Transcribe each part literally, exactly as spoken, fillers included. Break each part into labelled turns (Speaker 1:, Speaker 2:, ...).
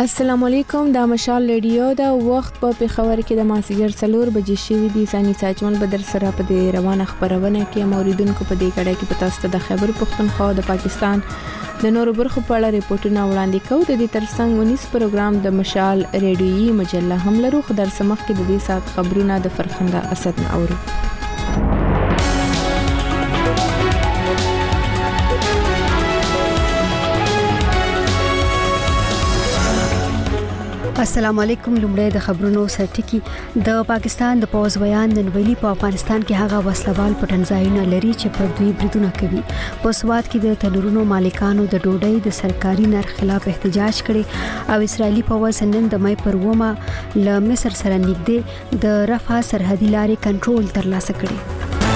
Speaker 1: السلام علیکم، دا مشال ریډیو دا وخت په پیښور کې د ماسګر څلور بجې شوي دي. ثاني ساجمل بدر سره په دې روانه خبرونه کې موریدونکو په دې کړه کې په تاسو ته د خیبر پختونخوا د پاکستان د نورو برخو په اړه ریپورتونه وړاندې کوو. د دې ترڅنګ ونیس پروګرام د مشال ریډیوي مجله هم لرو. خو در سمخ کې د دې سات خبرونه د فرخنده اسد نه اورو.
Speaker 2: السلام علیکم. لومړی د خبرونو سرټکی. د پاکستان د پوز بیان نن ویلي په افغانستان کې هغه وسلوال پټنځایونه لري چې پر دوی بریدونه کوي. په سواد کې د تنورونو مالکانو د ډوډۍ د سرکاري نرخ خلاف احتجاج کړي او اسرایلی پوز نن د مې پر ومه ل مصر سره نږدې د رفح سرحدي لارې کنټرول ترلاسه کړي.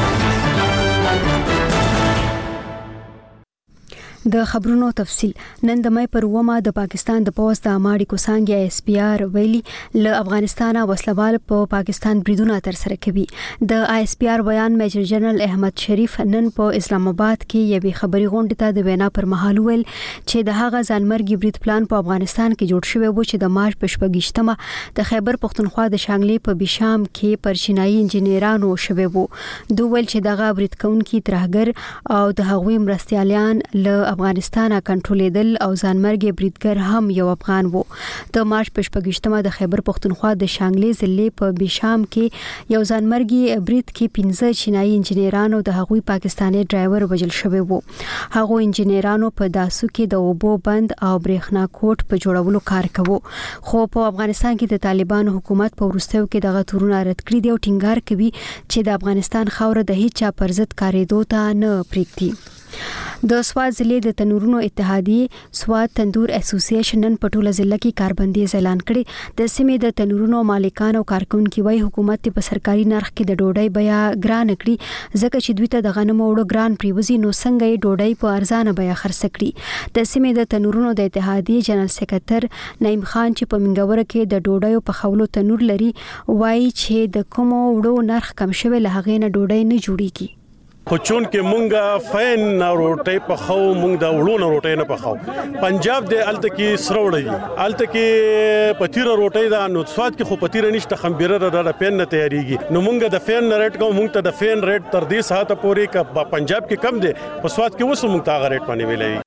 Speaker 2: د خبرونو تفصیل. نن د مې پر ومه د پاکستان د پوز د اماړي کوسانګي اس پی آر ویلي ل افغانستان وسلوال په پاکستان بریدونه تر سره کوي. د اس پی آر بیان میجر جنرال احمد شریف نن په اسلام آباد کې یوې خبري غونډه ته د وینا پر مهال ویل چې د هغه ځانمرګي برید پلان په افغانستان کې جوړ شوی و چې د مارچ په شپږشتمه د خیبر پختونخوا د شانګلې په بشام کې پر چینایي انجنیرانو شوی وو. دوی ویل چې دغه برید کونکي ترهګر او د هغوی مرستيالان له افغانستان کنټرولېدل او ځانمرګي بریدګر هم یو افغان وو. د مارچ په شپږشتمه د خیبر پختونخوا د شانګلې ضلع په بشام کې یو ځانمرګي برید کې پنځه چینایي انجنیرانو د هغوی پاکستاني ډرایور وژل شوی وو. هغه انجنیرانو په داسو کې د اوبو بند او برېښنا کوټ په جوړولو کار کوي. خو په افغانستان کې د طالبانو حکومت په وروستیو کې دغه تورونه رد کړی دی او ټینګار کوي چې د افغانستان خاوره د هیڅ چا پر ضد کارېدو ته نه پریږدي. د سواد ضلع د تنورونو اتحادیه سواد تندور اسوسییشن نن په ټوله ضلع کې کاربندیز اعلان کړي. د سیمې د تنورونو مالکان او کارکونکو وايي حکومت په سرکاري نرخ کې د ډوډۍ بیا ګران کړي ځکه چې دوی ته د غنمو وړو ګران پریوزي نو څنګه یې ډوډۍ په ارزانه بیا خرڅ کړي. د سیمې د تنورونو د اتحادیه جنرال سکرټر نعیم خان چې په منګوره کې د ډوډۍ په خولو تنور لري وايي چې د کومو وړو نرخ کم شوی له هغې نه ډوډۍ نه جوړیږي.
Speaker 3: خو چون کې مونږه فین روټي په خو مونږ د وړو روټي نه په خو پنجاب د الته کې سروړی الته کې پتیره روټي دا نو سواد کې خو پتیره نشته خمبيره د پین نه تیاریږي نو مونږ د فین ریټ کوم مونږ ته د فین ریټ تر دې ساعت پورې ک پنجاب کې کم دی په سواد کې وسو مونږ ته غریټ باندې ویلای.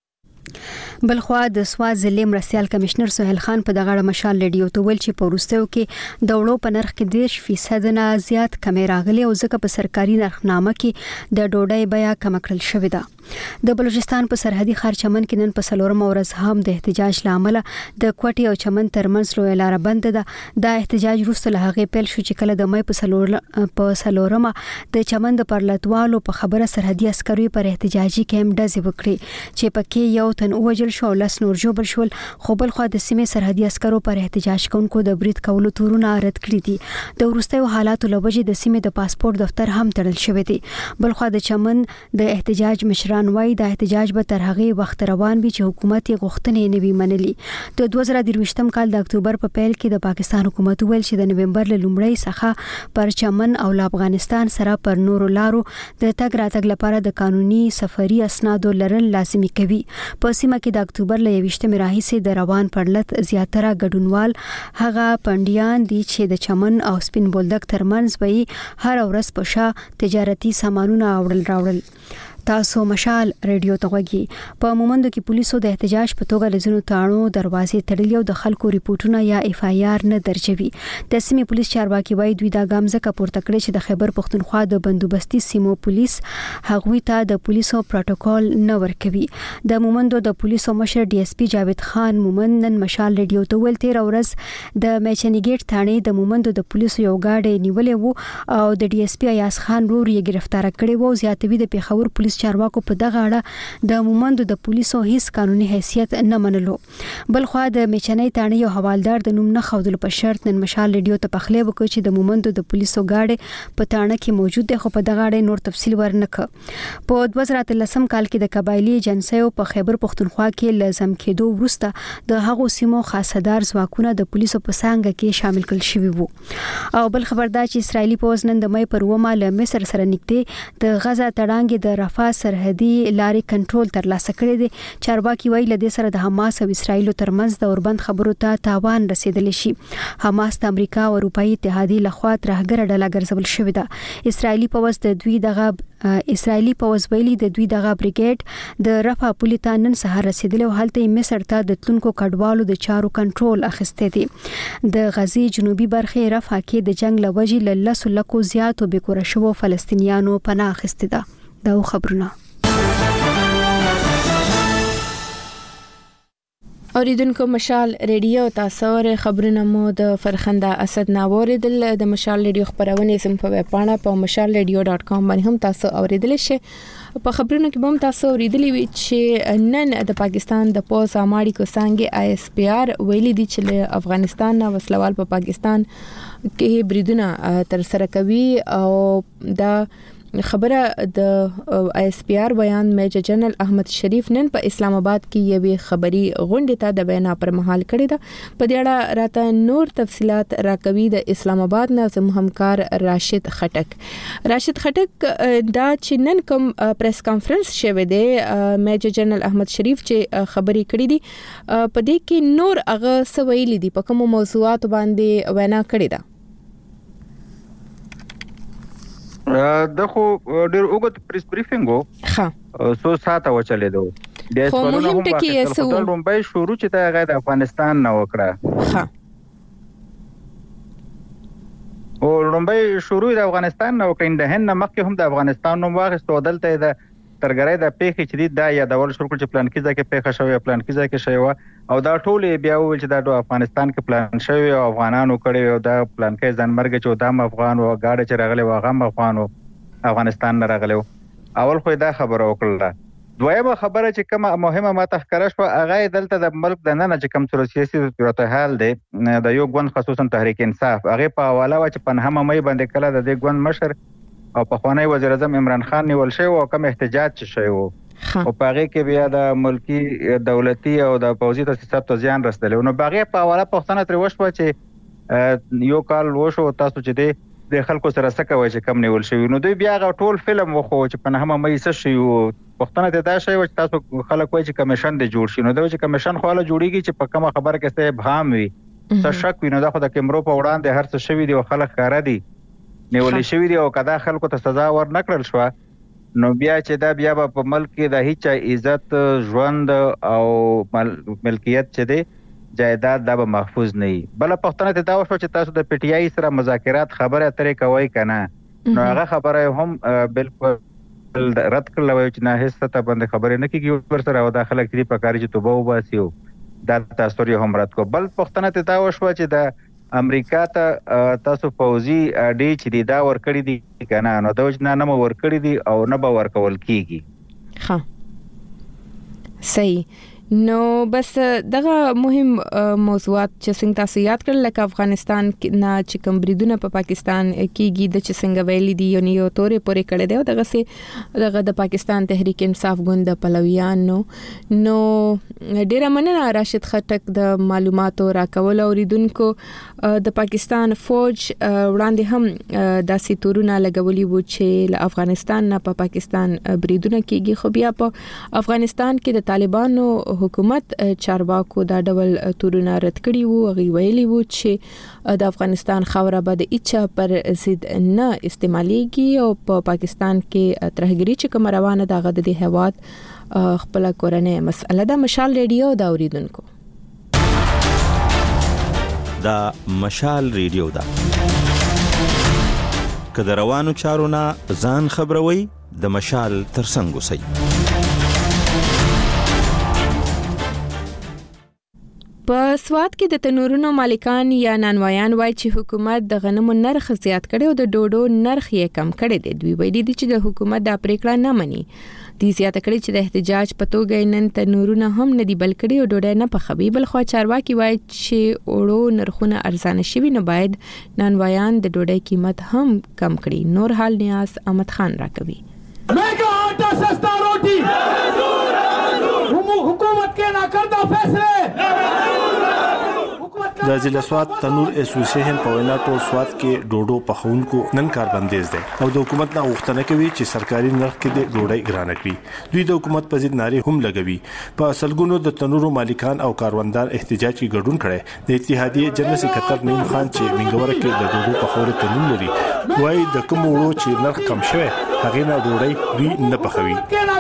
Speaker 2: بلخوا د سواد ضلع مرستيال کمشنر سہیل خان په دغه مشال ریډیو ته ویل چې په وروستیو کې د وړو په نرخ کې ډیر فیصد نه زیات کمې راغلي او ځکه په سرکاري نرخنامه کې د ډوډۍ بیا کم کړل شوې ده. د بلوچستان په سرحدي ښار چمن کې نن په سلورم ورځ هم د احتجاج لامل د کوټي او چمن ترمنځ لوی لار بند ده. دا احتجاج وروسته له هغه پیل شو چې کله د مې په سلور په سلورمه د چمن د پرلطوالو په خبره سرحدي عسکرو پر احتجاجي کیمپ ډزې وکړي چې پکې یو تن وژل شو لس نور جوړ شول. خو بل خو د سیمې سرحدي عسکرو پر احتجاج کوونکو د برید کولو تورونه رد کړی دي. د وروستیو حالاتو لوجې د سیمې د پاسپورت دفتر هم تړل شوی دی. بل خو د چمن د احتجاج مشران وايي د احتجاج به تر هغه وخت روان وي چې حکومت یې غوښتنې نه وي منلي. د دوه زره درویشتم کال د اکتوبر په پیل کې د پاکستان حکومت ویل چې د نومبر له لومړۍ څخه پر چمن او افغانستان سره پر نورو لارو د تګ راتګ لپاره د قانوني سفري اسنادو لرل لازمي کوي. په سیمه کې د اکتوبر له یویشتمې راهیسې د روان پرلط زیاتره ګډونوال هغه پندیان دي چې د چمن او سپین بولدک ترمنځ به هر ورځ په شا تجارتي سامانونه اوړل راوړل. تاسو مشال ریډیو ته غوږی. په مومندو کې پولیسو د احتجاج په توګه لزونو تاړو دروازې تړلې او د خلکو ریپورتونه یا اف آی آر نه درجوي. د سیمې پولیس چارواکي وايي دوی دا ګام ځکه پورته کړی چې د خیبر پختونخوا د بندوبستي سیمو پولیس هغوی ته د پولیسو پروتوکول نه ورکوي. د مومندو د پولیسو مشر ډي اس پی جاوید خان مومند نن مشال ریډیو ته ویل تیر ورځ د میچنیګیټ ثانې د مومندو د پولیسو یو گاډي نیولې وو او د ډي اس پی ایاس خان ورور یې گرفتار کړی وو. زیاتوي د پیښور پولیس چارواکو په دغه اړه د مومندو د پولیسو هیڅ قانوني حیثیت نه منلو. بل خو د میچنۍ تاڼې یو حوالدار د نوم نه خودل په شرط نن مشال ریډیو ته پخلی وکړ چې د مومندو د پولیسو گاډي په تاڼه کې موجود دی خو په دغه اړه نور تفصیل ورنکړ. په دوه زره اتلسم کال کې د قبایلی جنسیو په خیبر پختونخوا کې لازم کېدو وروسته د هغو سیمو خاصدار ځواکونه د پولیسو په څنګه کې شامل کړل شوي وو. او بل خبردار چې اسرایلی پوز نن د مې پر ومه له مصر سره نږدې د غزا تړانګې د رفح رفح سرحدي لارې کنټرول ترلاسه کړی دی. چارواکي وایي له دې سره د حماس او اسرایل ترمنځ د اوربند خبرو ته تاوان رسیدلی شي. حماس د امریکا او اروپאי اتحادیه لخوا ترهګر ډله ګرځول شوې ده. اسرایلی پوځ د دوی دغه اسرایلی پوځ ویلي د دوی دغه بریګیډ د رفح پولې ته نن سهار رسیدلی او هلته مصر ته د تلونکو کډوالو د چارو کنټرول اخیستی دی. د غزې جنوبي برخې رفح کې د جنگ لوجې له لسو لکو زیاتو بېکوره شوو فلسطینیانو پناه اخیستې ده. دا خبرونه
Speaker 1: اوریدونکو مشال ریډیو تاسو ور خبرونه مو د فرخنده اسد ناوریدل. د مشال ریډیو خبرونه سم په ویب پاڼه په مشال ریډیو ډاټ کام باندې هم تاسو اوریدل شئ. په خبرونو کې هم تاسو اوریدلی وی چې نن د پاکستان د پوز اماړي کو څنګه آی اس پی آر ویلي دي چې له افغانستان نه وسلوال په پاکستان کې بریدونه تر سره کوي او دا خبره د آی اس پی آر بیان میجر جنرال احمد شریف نن په اسلام آباد کې یوې خبري غونډه ته د وینا پر مهال کړی ده. په دې اړه راته نور تفصيلات راکوي د اسلام آباد نه زموږ همکار راشد خټک. راشد خټک دا چې نن کوم پریس کانفرنس شوه دی میجر جنرال احمد شریف چې خبري کړې دي په دې کې نور هغه سویلي دي په کوم موضوعات باندې وینا کړې ده.
Speaker 4: دغه ډیر وګت پریس بریفینګ وو ها سو ساته و چلیدو د سوالونو هم واخیستل. خو د لومبای شروع چې دا غیر افغانستان نه وکړه
Speaker 1: ها
Speaker 4: او لومبای شروع د افغانستان نه وکړ. د هند مخکې هم د افغانستان نوم واخیستو دلته د ترګړې د پیښې چې دا یا د ول شروع چې پلان کې ځکه پیښه شوې پلان کې ځکه شوې او دا ټول بیا ویل چې دا د افغانستان کې پلان شوی او افغانانو کړی او دا پلان کې ځان مرګ چې دا افغان او گاډه چې راغلی و هغه افغان او افغانستان نه راغلی. اول خو دا خبره وکړه. دویمه خبره چې کومه مهمه ماته ښکاره شو هغه دلته د ملک د نن چې کوم تر سیاسي صورتحال دی د یو ګوند خصوصا تحریک انصاف هغه په حواله و چې په نهمه مې باندې کله د دې ګوند مشر او په خوانی وزیر اعظم عمران خان نیول شوی او کوم احتجاج چې شوی وو او پاره کې بیا د ملکی دولتي او د پوځي تاسیسات ته ځان رسیدل. نو باغې په حواله پښتنه تر وشو چې یو کال وشو تاسو چې دی د خلکو سره سکه چې کم نیول شوی نو دوی بیا ټول فلم وخو چې په نهمه مې څه شي او پښتنه ته دا شی و چې تاسو خلک وایي چې کمیشن دی جوړ شي. نو دا چې کمیشن خو له جوړیږي چې په کومه خبره کې څه ابهام وي څه شک وي نو دا خو د کیمرو په وړاندې هر څه شوی دی او خلک ښکارا دي نیولې شوی دی او کدا خلکو ته سزا ور نکړل شو نو بیا چې دا بیا په ملک کې د هیڅ عزت ژوند او ملکیت چې دی جایداد دا به محفوظ نه وي. بل پښتنه ته دا وشو چې تاسو د پی ټی آی سره مذاکرات خبره اترې کوي کنه نو هغه خبره هم بالکل رد کړل وای چې نه هیڅ ته باندې خبره نه کیږي ور سره او داخله کړي په کاری چې توبه وباسي دا تاسو یې هم رد کو. بل پښتنه ته دا وشو چې د امریکا ته تاسو فوزي اډي چې دا ور کړی دي کنه نو دا وجه نه ور کړی دي او نه به ور کول کیږي.
Speaker 1: ها صحیح. نو بس دغه مهم موضوعات چې څنګه تاسو یاد کړل لکه افغانستان نه چې کوم بریدونه په پاکستان کېږي د چې څنګه ویلي دي یو نیو تورې پورې کړی دی دغه سي دغه د پاکستان تحریک انصاف ګوند پلویان نو نو ډیره مننه راشد خټک د معلوماتو راکول اوریدونکو. د پاکستان فوج وړاندې هم داسې تورونه لګولي وو چې له افغانستان نه په پاکستان بریدونه کېږي خو بیا په افغانستان کې د طالبانو حکومت چارواکو دا ډول تورونه رد کړي وو. غوي ویلي وو چې د افغانستان خاوره به د اچا پر ضد نه استعماليږي او په پاکستان کې ترهګری چې کوم روانه ده غد د هواد خپل کورنۍ مسله ده. مشال ریډیو دا اوریدونکو
Speaker 5: دا مشال ریډیو دا کله روانو چارو نه ځان خبروي د مشال ترڅنګ وسی.
Speaker 1: په سواد کې د تنورونو مالکان یا نانوایان وایي چې حکومت د غنمو نرخ زیات کړي او د ډوډو نرخ یې کم کړي دي. دوی وایي چې د حکومت دا پریکړه نه مني. دي زیات کړي چې د احتجاج په توګه نن تنورونه هم نه دی بل کړي او ډوډۍ نه پخوي. بل خو چارواکي وایي چې اوړو نرخونه ارزانه شوي نو باید نانوایان د ډوډۍ قیمت هم کم کړي. نور حال نیاز احمد خان راکوي.
Speaker 6: مہنگا آٹا سستا روٹی حکومت کے ناکردہ فیصلے حکومت
Speaker 7: د ضلع سوات تنور اسوسییشن په وینا ټول سوات کې ډوډو پخونکو نن کار بندیز دي او د حکومت نه غوښتنه کوي چې سرکاري نرخ کې د ډوډۍ ګرانه کړي. دوی د حکومت په ضد نارې هم لګوي. په اصلګونو د تنورو مالکان او کاروندان احتجاج کې ګډون کړي. د اتحادیې جنرال سکرټر نیم خان چې منګوره کې د ډوډو پخورې تنور لري وایي د کوم وړو چې نرخ کم شوی هغه نه ډوډۍ دوی نه پخوي.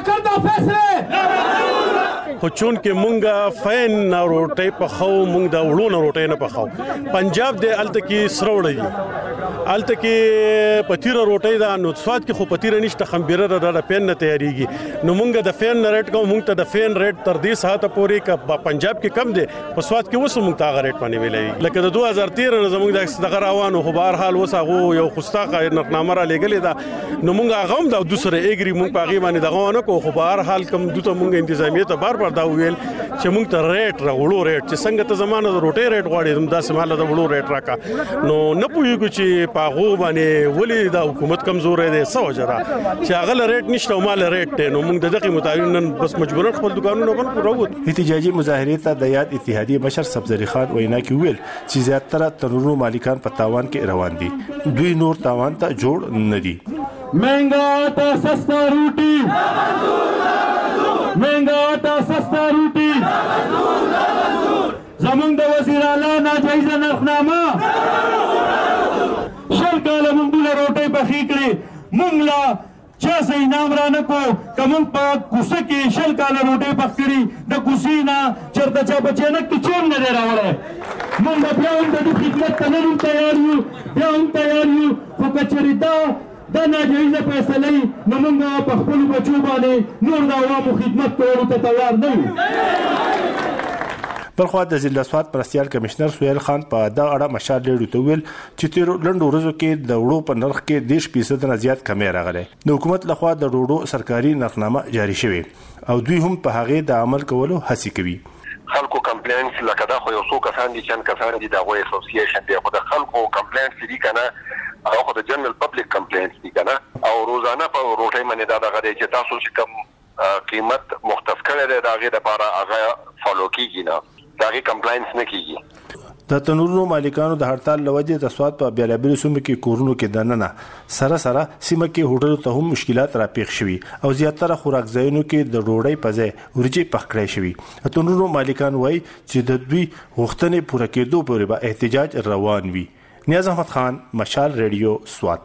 Speaker 3: خو چون کې مونږه فین روټي په خو مونږ د وړو روټي نه په خو پنجاب د الته کې سروړی الته کې پتیره روټي دا نو سواد کې خو پتیره نشته خمبيره د فین نه تیاریږي نو مونږ د فین ریټ کوم مونږ ته د فین ریټ تر دې ساعته پورې ک پنجاب کې کم دي په سواد کې وسو مونږ ته غریټ باندې ویلې لکه د دوه هزار تیرہ نه زمونږ د غراوانو خو بهر حال وسغه یو خوستاقه نقنامه را لګلې دا نو مونږ غوم د دوسره ایګری مونږ په غي باندې دغه نه کو خو بهر حال کم دوته مونږ انتظامیه ته بار بار دا ویل چې مونږ ته ریټ راوړو ریټ چې څنګه ته زمانه د روټي ریټ غواړي دا سماله د وړو ریټ راکا نو نه پوهیږو چې پاغو باندې ولې د حکومت کمزور دی سو جرا چې هغه ریټ نشته او مال ریټ ته نو موږ دغه مطابق نن بس مجبورن خپل دکانونه بند کړو.
Speaker 7: احتجاجي مظاهرې ته د یاد اتحادیې مشر سبزری خان وینا کې ویل چې زیاتره تنورو مالکان په تاوان کې روان دي. دوی نور تاوان ته جوړ نه دي.
Speaker 6: महंगा आटा सस्ता रोटी महंगा आटा सस्ता रोटी زمونږ د وزیر اعلی ناجایزه نرخنامه شل کاله مونږ له روټۍ پخې کړې مونږ لا چا څه انعام را نه کو که مونږ په کوڅه کې شل کاله روټۍ پخ کړي د کوڅې نه چېرته چا په چینک کې چون نه دی راوړی مونږ به بیا هم د دې خدمت ته نن هم تیار یو بیا هم تیار یو خو که چېرې دا دا ناجایزه فیصله نو مونږ په خپلو بچو باندې نور د عوامو خدمت کولو ته تیار نه یو.
Speaker 7: بلخوا د ضلع سوات مرستیال کمشنر سهیل خان په دا اړه مشال ډېر ته ویل چې تیر لنډو ورځو کې د وړو په نرخ کې دیش فیصد نه زیات کمی راغلی. د حکومت لخوا د ډوډو سرکاري نرخنامه جاری شوې او دوی هم په هغه د عمل کولو هڅه کوي.
Speaker 8: خلکو کمپلینټس لکه دا خو یو څو کسان دي چې کسان دي د غوي اسوسییشن دی خو د خلکو کمپلینټس دي کنه او خو د جنرال پبلک کمپلینټس دي کنه او روزانه په روټي باندې دا دغه چې تاسو چې کم قیمت مختص کړی دی دا غي د لپاره هغه فالو کیږي نه داغي کمپلاینس نه کیږي.
Speaker 7: د تنورو مالکانو د هړتال لوجه د سواد په بیلابل سیمو کې کورونو کې دننه سره سره سیمه کې هوټل ته هم مشکلات را پیښ شوي او زیاتره خوراک ځایونو کې د ډوډۍ په ځای ورجې پخ کړی شوي. تنورو مالکان وایي چې د دوی غوښتنې پوره کېدو پورې به احتجاج روان وي. نیاز احمد خان، مشال ریډیو، سوات.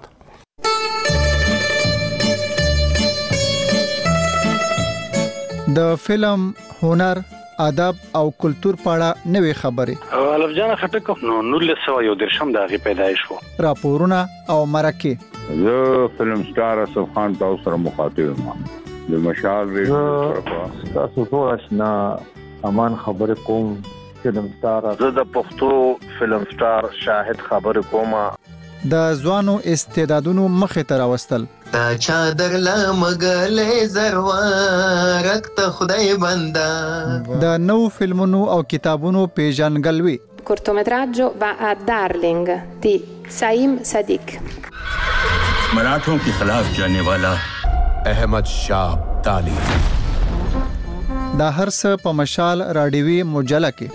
Speaker 9: د فلم، هنر، ادب او کلچر په اړه نوې خبرې
Speaker 10: الف جان خټک نو نولس سو یو درشم دغه پیدایش وو
Speaker 9: راپورونه او مرکه
Speaker 11: زه فلم سٹار اسف خان تاسو سره مخاطب یم د مشال ریډیو تاسو ټول آشنا امان خبرې کوم فلم سٹار
Speaker 12: زه د پښتو فلم سٹار شاهد خبرې کوم
Speaker 9: د ځوانو استعدادونو مخه ته راوستل
Speaker 13: تا چادر لا مغلې زروارک ته خدای بندا
Speaker 9: د نو فلمونو او کتابونو پیژنګلوي.
Speaker 14: cortometraggio va a Darling di Saim Sadiq.
Speaker 15: मराठों के खिलाफ जाने वाला अहमद शाह अब्दाली.
Speaker 9: دا هر څه په مشال راډیوي مجله کې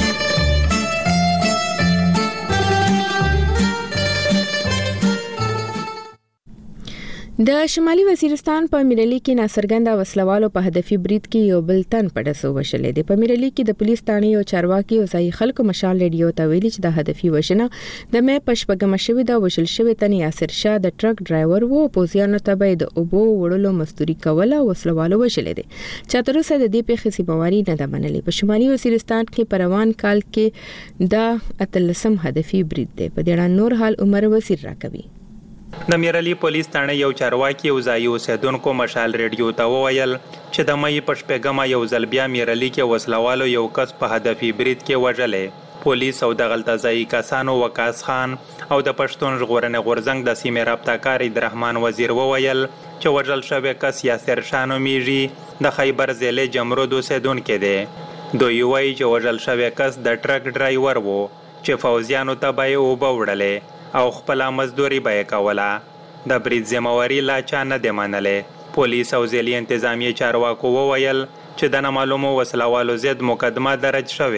Speaker 1: د شمالي وزیرستان په میرلی کې ناڅرګنده وسلوالو په هدفي برید کې یو بل تن په ډسو وشلې دی. په میرلی کې د پولیس ټاڼي او چارواکي او ځای خلکو مشال ریډیو ته ویلي چې د هدفي وشنه د مې پښپګم شوی د وشل شوی تن یاسر شاه د ټرک ډرایور وو پوزیانو ته به د اوبو وړلو مزدوري کوله وسلوالو وشلې دی. چاتروسه د دې په خسيبواري نه د منلې. په شمالي وزیرستان کې پروان کال کې د اتلسم هدفي برید دی. په دې اړه نور حال عمر وزیر راکوي.
Speaker 16: د میرلی پولیس ټاڼه یو چارواکي او ځای اوسیدونکو مشال ریډیو ته وویل چې د مې پښپګم یو ځل بیا میرلی کې وسلوالو یو کس په هدفي برید کې وژلې. پولیس او د غلطه ځای کسانو وقاص خان او د پښتون ژغورنې غورځنګ د سیمې رابطه‌کار عبدالرحمن وزیر وویل چې وژل شوی کس یاسر شاه نومیږي د خیبر ضلع جمرود اوسیدونکی دی. دوی وایي چې وژل شوی کس د ټرک ډرایور وو چې فوزیانو ته به یې اوبه وړلې او خپل مزدوري به کوله. د برید ذمہواری لا چا نه دی منلې. پولیس او ځلې انتظامی چارواکو وویل چې د نامعلومو وسلوالو ضد مقدمه درج شوې.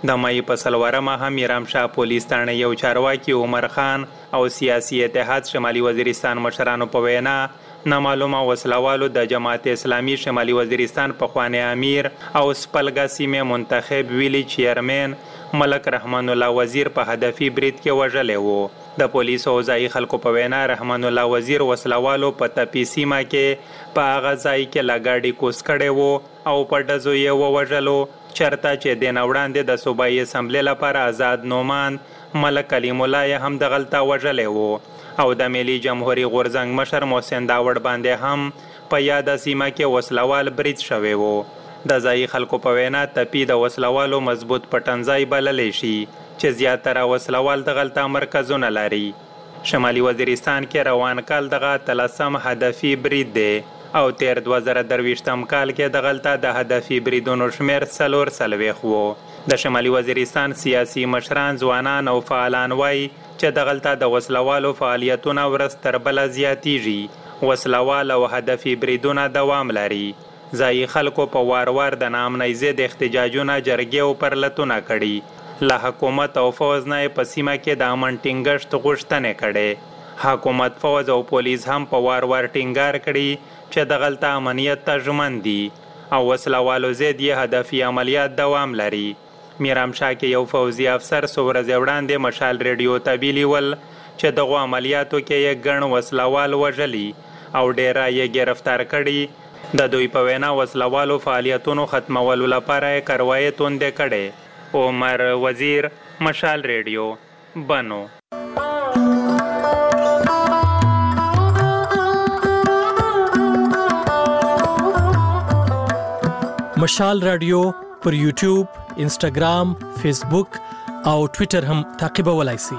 Speaker 16: د مې په سلورمه هم میرامشاه پولیس تانه یو چارواکي عمر خان او سیاسي اتحاد شمالي وزیرستان مشرانو په وینا نامعلومه وسلوالو د جماعت اسلامي شمالي وزیرستان په خوانی امیر او سپلګا سیمه منتخب ویلی چیرمن ملک رحمان الله وزیر په هدفي برید کې وژلې وو د پولیسو او ځایي خلکو په وینا رحمان الله وزیر وسلوالو په تپی سیمه کې په هغه ځای کې لګاډي کوس کړی وو او په ډزو یې ووژلو چرته چې د نوړاندې د صوبایي اسمبلی لپاره آزاد نومان ملک کلیم الله هم د غلطه وژلې وو او د ملي جمهوریت غورځنګ مشر محسن داوړ باندې هم په یاده سیمه کې وسلوال برید شوی وو د ځایي خلکو په وینا تپی د وسلوالو مضبوط پټنځای بللی شي چې زیاتره وسلوال د غلطه مرکزونه لري شمالي وزیرستان کې روان کال دغه تلسم هدفي برید دی او تیر دوه زره درویشتم کال کې د غلطه د هدفي بریدونو شمیر څلور څلوېښت وو د شمالي وزیرستان سیاسي مشران ځوانان او فعالان وایي چې د غلطه د وسلوالو فعالیتونه ورځ تر بله زیاتیږي وسلوال او هدفي بریدونه دوام لري ځایي خلکو په وار وار د ناامنۍ ضد احتجاجونه جرګې او پرلتونه کړي له حکومت او فوز نه په سیمه کې د امن ټینګښت غوښتنې کړي حکومت فوز او پولیس هم په وار وار ټینګار کړي چې د غلطه امنیت ته ژمن دي او وسلوالو ضد یې هدفي عملیات دوام لري میرامشاه کې یو فوزي افسر څو ورځې وړاندې مشال ریډیو ته بیلي ول چې دغو عملیاتو کې یې ګڼ وسلوال وژلي او ډیره یې ګرفتار کړي د دوی په وینا وسلوالو فعالیتونو ختمولو لپاره یې کاروایي توندې کړې عمر وزیر مشال ریډیو بنو
Speaker 17: مشال رادیو پر یوټیوب، انسټاګرام، فیسبوک او ټوئیټر هم تعقیبولای شئ.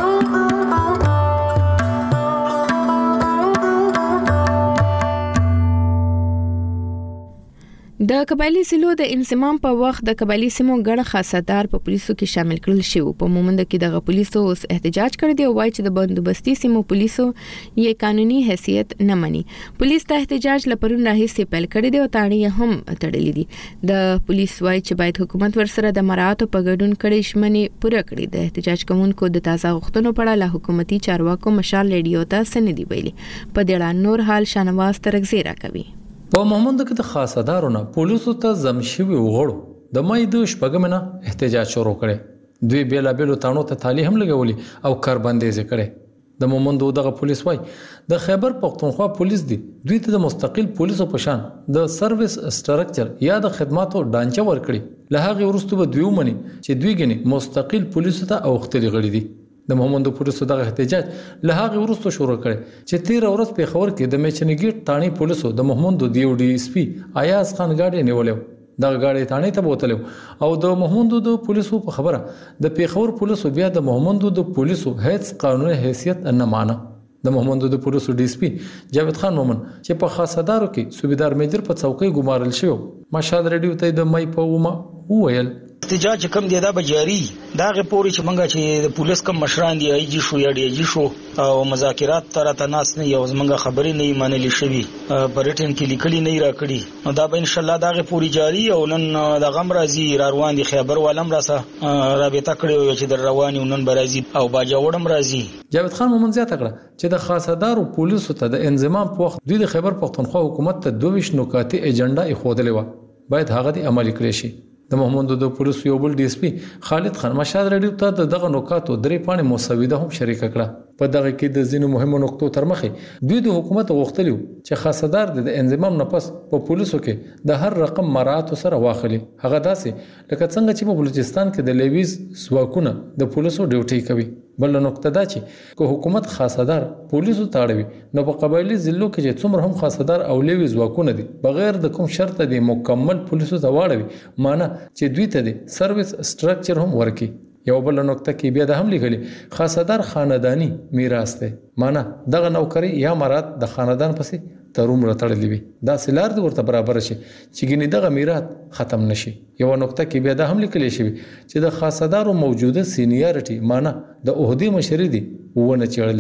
Speaker 1: د قبایلی سیلو د انضمام په وخت د قبایلی سیمو ګڼ خاصدار په پولیسو کې شامل کړل شوی په مومند کې دغه پولیسو اوس احتجاج کړی دی او وايي چې د بندوبستي سیمو پولیسو یې قانوني حیثیت نه مني. پولیس ته احتجاج لپاره راهیسې پیل کړی دی او تاړي هم تړلې دي. د پولیس وايي چې باید حکومت ورسره د مراعاتو په ګډون کړي شمنې پوره کړي. د احتجاج کوونکو د تازه غوښتنو په اړه له حکومتي چارواکو مشال ریډیو ته سندې ویلي. په دې اړه نور حال شانواز ترغزیرا کوي.
Speaker 18: په مومند کې د خاصدارونو پولیسو ته زمشوي وغړو د مې د شپږم نه احتجاج شروع کړي. دوی بیل بیل تانو ته تالی هم لګولي او کاربندیز کړي. د مومند دغه پولیس وای د خیبر پختونخوا پولیس دی دوی ته د مستقل پولیسو په شان د سرویس سټرکچر یا د خدماتو ډانچه ورکړي. له هغه وروسته به دوی ومني چې دوی ګني مستقل پولیسو ته اوختلي غړي دي. د مومندو پولیسو دغه احتجاج له هغه وروسته شروع کړي چې تیر ورځ په خبر کې د میچنګیټ تانی پولیسو د مومندو دیو ډي اس پی ایاز خان گاډي نیولې دغه گاډي تانی ته بوتلو او د مومندو د پولیسو په خبره د پیښور پولیسو بیا د مومندو د پولیسو هیڅ قانوني حیثیت نه مانه. د مومندو د پولیسو ډي اس پی جاوید خان مومن چې په خاصدارو کې صوبیدار میجر په څوکۍ ګمارل شو مشهد ریډیو ته د مې په ومه وویل
Speaker 19: احتجاج کم دی دا به جاری دا غپوري چې منګه چې د پولیس کم مشران دی ای جی شو یا ډی جی شو او مذاکرات تر تناس نه یو منګه خبرې نه منلې شوی پرټن کې لیکلي نه راکړي نو دا به ان شاء الله دا غپوري جاری او نن د غم راځي را روان دي خبر ولم راسه رابطه کړو چې در رواني نن برازي او باجوړم راځي.
Speaker 18: جاوید خان مومن زیاته کړه چې د خاصدارو پولیسو ته د انضمام په وخت دوی د خیبر پختونخوا حکومت ته دوه ویشت نکاتي ایجنډا ایښودلې و باید هغه د عملي کړی شي. د محمود د پولیسو یو بل ډي اس پی خالد خان مشهد ریډیو ته دغه نکاتو درې پاڼې مسوده هم شریک کړه. په دغه کې د ځینو مهمو نقطو تر مخې دوی د حکومت غوښتلو چې خاصدار د انضمام نه پس په پولیسو کې د هر رقم مراعات سره واخلي. هغه داسې لکه څنګه چې په بلوچستان کې د لیویز ځواکونه د پولیسو ډیوټي کوي. بل نقطه دا چې کو حکومت خاصدار پولیسو تاړوي نو په قبایلی ضلعو کې چې څومره هم خاصدار او لیویز ځواکونه دي بغیر د کوم شرط د مکمل پولیسو ته واړوي معنی چې دوی ته د سرویس سټرکچر هم ورکي. یو بل نقطه کې بیا د هم لیکلي خاصدار خاندانی میراث دی معنی دغه نوکری یا مراد د خاندان پسې تروم راتړلې وي دا سلار د ورته برابر شي چې ګنې دغه میراث ختم نشي. یو نقطه کې بیا د هم لیکل شي چې د خاصدارو موجوده سینیارټي معنی د عہدې مشري دي ونه چړل شي.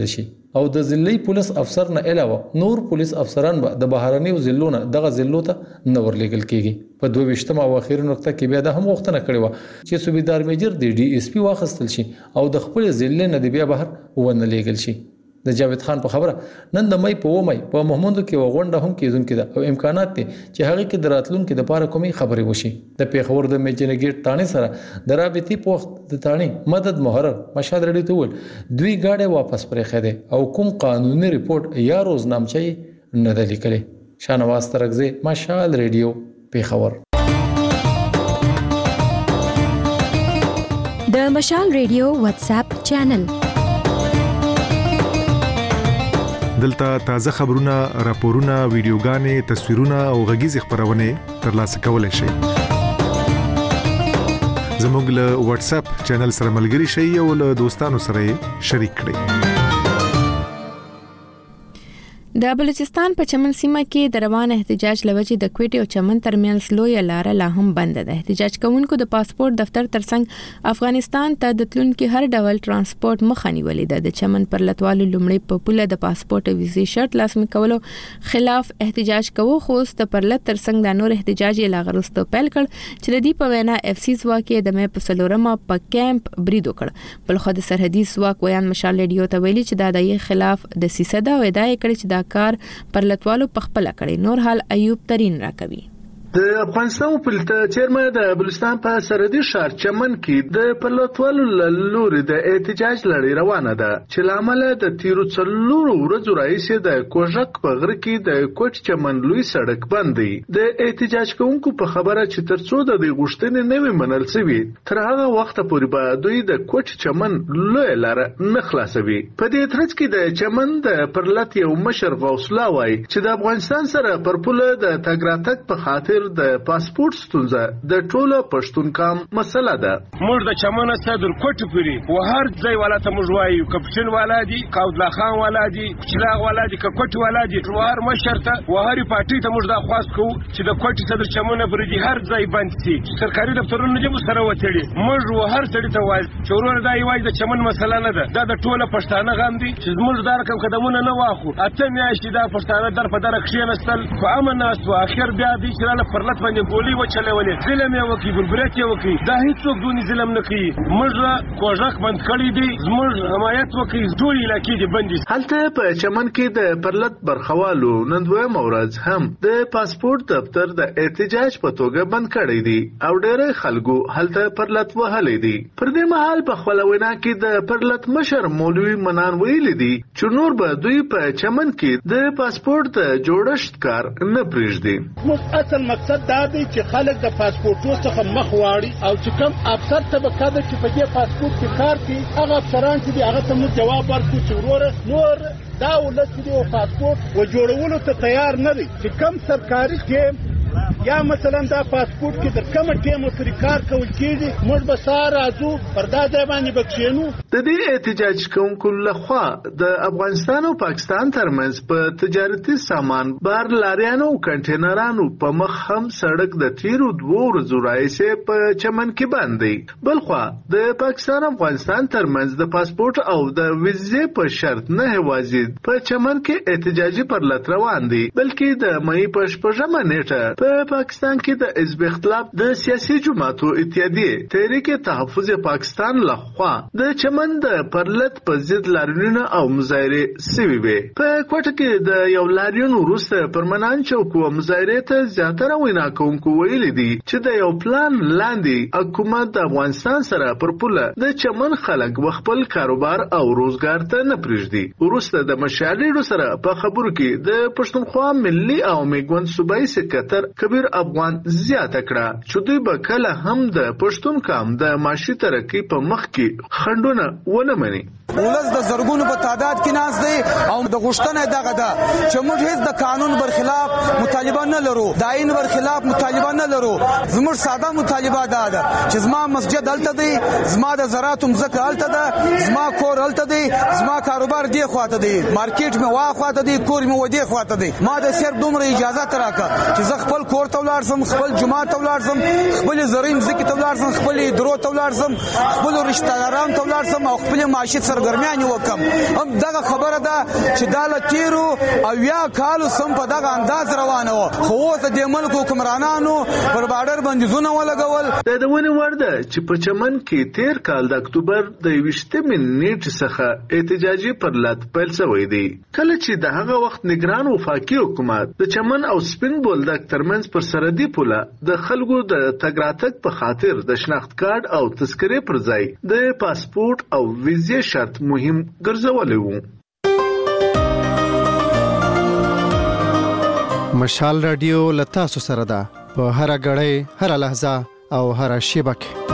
Speaker 18: او د ضلعي پولیس افسر نه علاوه نور پولیس افسران به د بهرنیو ضلعونو دغه ضلعو ته نه ورلېږل کیږي په دوه ویشتمه او اخیری نقطه کې بیا د هم غوښتنه کړې و چې صوبیدار میجر د ډي اس پی واخستل شي او د خپل ضلع نه د بیا بهر ونه لېږل شي د جاوید خان په خبره نن د مې په ومه په محمودو کې وغونډه هم کېدونکې ده او امکانات دي چې هغه کې دراتلونکو د پاره کومي خبرې وشي د پیښور د میجنګیټ ټانې سره د رابطي په وخت د ټانې مدد محرر مشهد رډي ته ول دوی گاډي واپس پرې خېده او کوم قانوني ریپورت یا روزنامچې نه د لیکلې شانواز ترغزي مشال ریډیو پیښور
Speaker 2: د مشال ریډیو واتس اپ چینل
Speaker 20: دلته تازه خبرونه، راپورونه، ویډیوګانې، تصویرونه او غږیز خبرونه ترلاسه کولای شئ. زموږ له واتس اپ چینل سره ملګري شئ او له دوستانو سره شریک کړئ.
Speaker 1: د بلوچستان په چمن سیمه کې د روان احتجاج لوجې د کوټي او چمن ترمنځ لوی لار لا هم بند ده. احتجاج کوونکو د پاسپورت دفتر ترڅنګ افغانستان ته د تلونکو هر ډول ترانسپورت مخه نیولې ده. د چمن پر لټوالو لومړی په پوله د پاسپورت او ویزې شرط لاسلیک کولو خلاف احتجاج کوو خو ست پر لټ ترڅنګ د نور احتجاج یې لاغرستو پیل کړ چې د دې په وینا اف سی ځواکې د مې په سلورمه په کیمپ برید وکړ. بل خو د سرحدي ځواک ویان مشال ریډیو ته ویلي چې دا د یې خلاف د سیسده او ادعا کړې چې دا کار پر لټوالو په خپل کړي. نور حال ایوب ترين راکوي.
Speaker 21: د افغانستان په چیرمن د بلوچستان په سرحدي ښار چمن کې د پرلطوالو لوري د احتجاج لړۍ روانه ده چې لامل د تیرو څلورو ورځو راځي د کوژک په غره کې د کوټ چمن لوی سړک بند دی. د احتجاج کوونکو په خبره چې ترڅو د غوښتنې نوې منل شوی تر هغه وخت پورې به دوی د کوټ چمن لوی لار نه خلاصوي. په دې ترڅ کې د چمن د پرلط یو مشر غوسلا وای چې د افغانستان سره پر پوله د تګراتک په خاطر د پاسپورت ستونزه د ټولو پښتون کام مسله ده.
Speaker 22: موږ د چمن صدر کوټ پوری و هر ځای ولا ته موږ وایو کپشن ولادي قاودلا خان ولادي چلاغ ولادي کوټ ولادي ټوار مشرته و هر پارټي ته موږ د خواست کو چې د کوټ صدر چمن پوری هر ځای بند شي. سرکاري دفترونه دې سره وتړي. موږ و هر ځای ته وایو چې ورور دا یوای د چمن مسله نه ده. دا د ټولو پښتانه غم دي چې موږ دا رقم قدمونه نه واخو. اته میاشتې دا پښتانه در په در کښینستل په امن ناس او اخر بیا دې چې له پرلط باندې ګولې وچلولې ظلم یې وکي ګلبرت یې وکي. دا هیڅوک دونی ظلم نه کوي. موږ کوژک بند کړی دی. موږ حمایت وکي ټول علاقې دې بندي.
Speaker 21: هلته په چمن کې د پرلط برخوالو نن دوه مورز هم د پاسپورت دفتر د احتجاج په توګه بند کړی دی او ډېر خلکو هلته پرلط وهلې دي. پر دې مهال په خپل وینا کې د پرلط مشر مولوي منان ویلي دي چې نور به دوی په چمن کې د پاسپورت جوړښت کار نه پرېږدي.
Speaker 23: اصل مقصد دا دی چې خلک د پاسپورتو څخه مخ واړي او چې کوم افسر طبقه ده چې په دې پاسپورت کې کار کوي هغه افسران چې هغه ته موږ جواب ورکړو چې وروره نور دا ولس دی او پاسپورت و جوړولو ته تیار نه دی چې کوم سرکاري ټیم یا مثلا دا پاسپورت کې د کوم ټیم پرې کار کول کېږي موږ به سار راځو پر دا ځای باندې بکښینو.
Speaker 21: د دې احتجاج کوونکو لخوا د افغانستان او پاکستان ترمنځ په تجارتي سامان بار لاریانو او کنټینرانو په مخ هم سړک د تیرو دوه ورځو راځي په چمن کې باندې. بلخوا د پاکستان او افغانستان ترمنځ د پاسپورت او د ویزې په شرط نه هوازي په چمن کې احتجاجي پرلط روان دي بلکې د مې په شپږمه نیټه په پاکستان کې د حزب اختلاف د سیاسي جماعتو اتحادیه تحریک تحفظ پاکستان لخوا د چمن د پرلط په ضد لاریونونه او مظاهره سوي وي. په کوټه کې د یو لاریون وروسته پرمنان چوک او مظاهره ته زیاتره وینا کوونکو ویلي دي چې د یو پلان لاندې حکومت د افغانستان سره پر پوله د چمن خلک خپل کاروبار او روزګار ته نه پرېږدي. وروسته د مشالېړو سره په خبرو کې د پښتونخوا ملي او میګوند صوبایي سکرټر کبیر افغان زیاته کړه چې دوی به کله هم د پښتون قام د معاشي ترقی په مخ کې خندونه ونه مني.
Speaker 24: ولس د زرګونو په تعداد کې ناز دی او د غشتنه دغه ده چې موږ هیڅ د قانون برخلاف مطالبه نه لرو، د آئین برخلاف مطالبه نه لرو. زموږ ساده مطالبه ده چې زما مسجد هلته دی، زما د زراعتو مځکه هلته ده، زما کور هلته دی، زما کاروبار دی خواته دی، مارکیټ مې وا خواته دی، کور مې و دی خواته دی. ما د صرف دومره اجازه تراکه چې زه خپل کور کور ته ولاړ سم خپل جماعت ته ولاړ سم خپل زرین ځکه ته ولاړ سم خپل درو ته ولاړ سم خپل رشتہ داران ته ولاړ سم او خپل معاشي سرګرمیان وکم هم دغه خبره ده چې دا لتیرو او یا کالو سم په دغه انداز روانه و خو د دې ملک حکمرانانو پر بارډر بندیزونه ولګول
Speaker 21: د دونه ورده چې په چمن کې تیر کال د اکتوبر د یوشتمې نیټ څخه احتجاجي پرلط پیل شوی دی کله چې د هغه وخت نگران وفاقي حکومت د چمن او سپین بولدک ترمنځ پر سرحدي پوله د خلکو د تګ راتګ په خاطر د شناخت کارت او تذکرې پر ځای د پاسپورت او ویزې شرط مهم ګرځولې وو.
Speaker 9: مشال رادیو لتا سو سره ده په هر غړې هر لحظه او هر شیبه کې.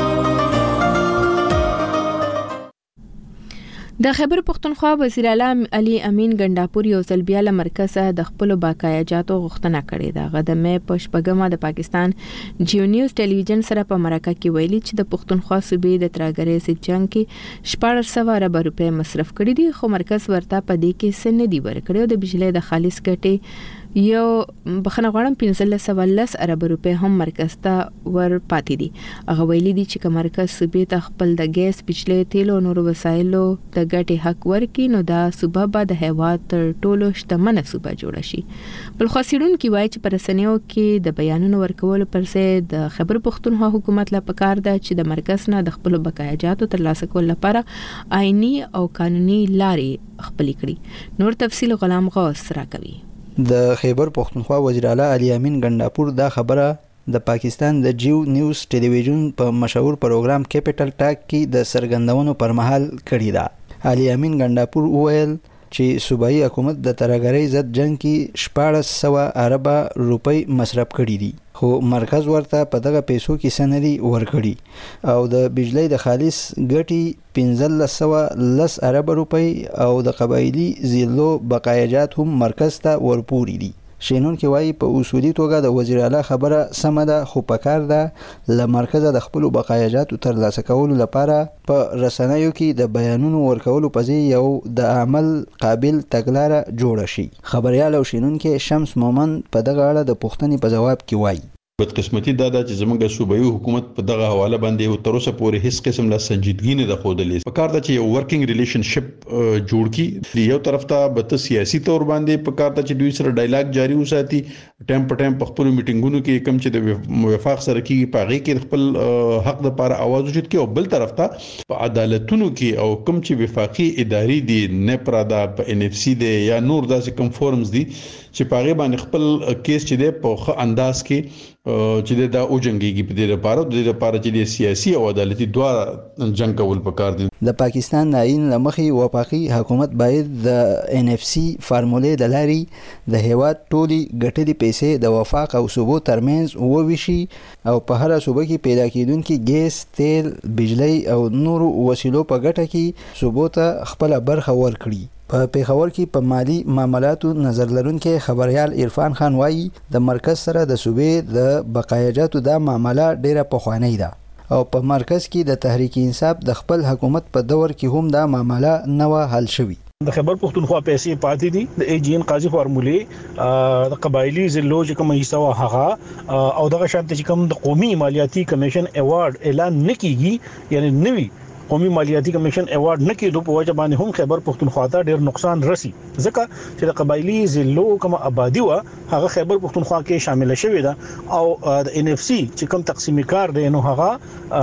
Speaker 1: د خیبر پختونخوا وزیر اعلی علي امین ګنداپور یو ځل بیا له مرکزه د خپل باقایا جاتو غوښتنه کړې ده. غدمه پښپګما د پاکستان جیو نیوز ټلویزیون سره په مرکه کې ویلي چې د پختونخوا صوبې د ترګرې سي جنگ کې شپږ سوه ارب روپے مصرف کړي دي خو مرکز ورته په دې کې سندې ورکړي او د بجلی د خالص ګټې یو بخنه غواړم پنځه سوه لس ارب روپے هم مرکز ته ور پاتې دي. هغه ویلي دي چې مرکز صوبې ته خپل د ګیس بجلی تیل او نور وسایلو د ګټې حق ورکړي نو دا صوبه به د هیواد تر ټولو شتمنه صوبه جوړه شي. بل خو سیرونکو وایي چې پر رسنیو کې د بیانونو ورکول پر ځای د خیبر پختونخوا حکومت لا پکار ده چې د مرکز نه د خپل بقایا جاتو ترلاسه کول لپاره آئینی او قانوني لارې خپل کړي. نور تفصیل غلام غوث راکوي.
Speaker 3: د خیبر پختونخوا وزیر اعلی علي امین ګنداپور دا خبره د پاکستان د جیو نیوز ټلویزیون په مشهور پروګرام کیپټل ټاک کې د سرګندونو پر مهال کړی دا. علي امین ګنداپور وویل چې صوبایي حکومت د ترګرۍ ضد جنگ کې شپږ سوه ارب روپۍ مصرف کړي دي خو مرکز ورته په دغه پیسو کې سندې ورکړي او د بجلی د خالص ګټې پنځه سوه لس ارب روپۍ او د قبایلی ضلعو بقایجات هم مرکز ته ورپوري دي. شینون کې وایي په اصولي توګه د وزیر اعلی خبره سمه ده خو پکار ده له مرکزه د خپل بقایجاتو ترلاسه کولو لپاره په رسنیو کې د بیانونو ورکولو په ځای یو د عمل قابل تګلاره جوړه شي. خبريال او شینون کې شمس مومن په دغه اړه د پوښتنې په جواب کې وایي
Speaker 4: بدقسمتي دا ده چې زموږ صوبایي حکومت په دغه حواله باندې تر اوسه پورې هیڅ قسم لا سنجیدګي نه ده ښودلې. په کار ده چې یو ورکینګ ریلیشنشپ جوړ کړي. یو طرف ته به سیاسي تور باندې په کار ده چې دوی سره ډایلاګ جاری وساتي ټایم په ټایم په خپل میټینګونو کې کم چې د موافق سره کې په هغه کې خپل حق د لپاره आवाज وجود کې او بل طرف ته په عدالتونو کې او کم چې وفاقي اداري دي نپرا دا په ان اف سي دي یا نور داسې کوم فورمز دي چې په هغه باندې خپل کیس چې دی په ښه انداز کې چې دا او جنگيږي په دې لپاره د دې لپاره چې سیاسي او عدالتي دواړه جنگ کول پکار دي.
Speaker 3: د پاکستان ناین لمخي وفاقي حکومت باید د ان اف سي فارمولې د لاري د هیواد ټولي ګټلې پیسې د وفاق او صوبو ترمنځ وویشي او په هر صوبه کې پیدا کیدونکي ګیس تیل بجلی او نور وسیلو په ګټه کې صوبو ته خپل برخه ورکړي. په پیښور کې په مالی معاملاتو نظر لرونکي خبريال عرفان خان وایي د مرکز سره د صوبې د بقایجاتو دا معامله ډیره پخوانی ده او په مرکز کې د تحریک انصاف د خپل حکومت په دور کې هم دا معامله نوه حل شوی.
Speaker 5: د خیبر پختونخوا پیسې پاتې دي د ای جی ان قاضي فارمولې د قبایلی ضلعو چې کوم حصہ هغه او دغه شانت چې کوم د قومي مالیاتي کمیشن ایوارډ اعلان نکېږي یعنی نوي قومي مالیاتي کمیشن ایوارډ نه کېدو په وجه باندې هم خیبر پختونخوا ته ډېر نقصان رسی ځکه چې د قبایلی ضلعو کوم آبادی و هغه خیبر پختونخوا کې شامل شوی ده او د ان اف سي چې کوم تقسیمي کار دی نو هغه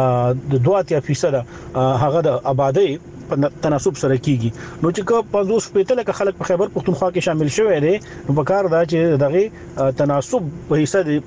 Speaker 5: د دوه اتیا فیصد هغه د آبادی په تناسب سره کیږي. نو چې پنځوس پېته لکه خلک په خیبر پختونخوا کې شامل شوی دی نو په کار دا چې دغه تناسب په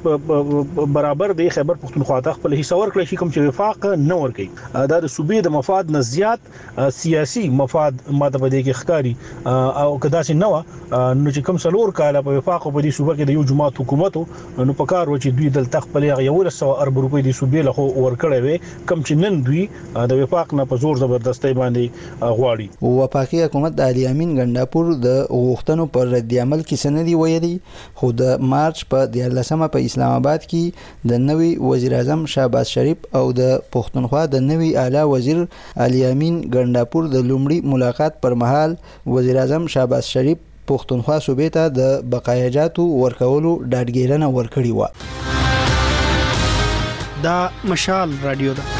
Speaker 5: حصہ برابر دی خیبر پختونخوا ته خپل حصہ ورکړي شي کوم چې وفاق نه ورکړي. دا د صوبې د مفاد نه زیات سیاسي مفاد ماته په دې کې ښکاری او کدا چې نو نو چې کوم سلور کاله په وفاق په دې صوبه کې د یو جماعت حکومتو نو په کار و چې دوی دلته خپل یو سوه ارب روپۍ د صوبې له ورکړي وي کوم چې نن دوی د وفاق نه په زور زبردستۍ باندې غواړي.
Speaker 3: وفاقي حکومت د علي امین ګنداپور د غوښتنو پر رد عمل کې سندې ویلي خو د مارچ په دیارلسمه په اسلام آباد کې د نوي وزیر اعظم شهباز شریف او د پښتونخوا د نوي اعلی وزیر علي امین ګنداپور د لومړي ملاقات پر مهال وزیر اعظم شهباز شریف پښتونخوا صوبې ته د بقایاجاتو ورکولو ډاډګیرنه ورکړې و.
Speaker 6: دا مشال رادیو ده.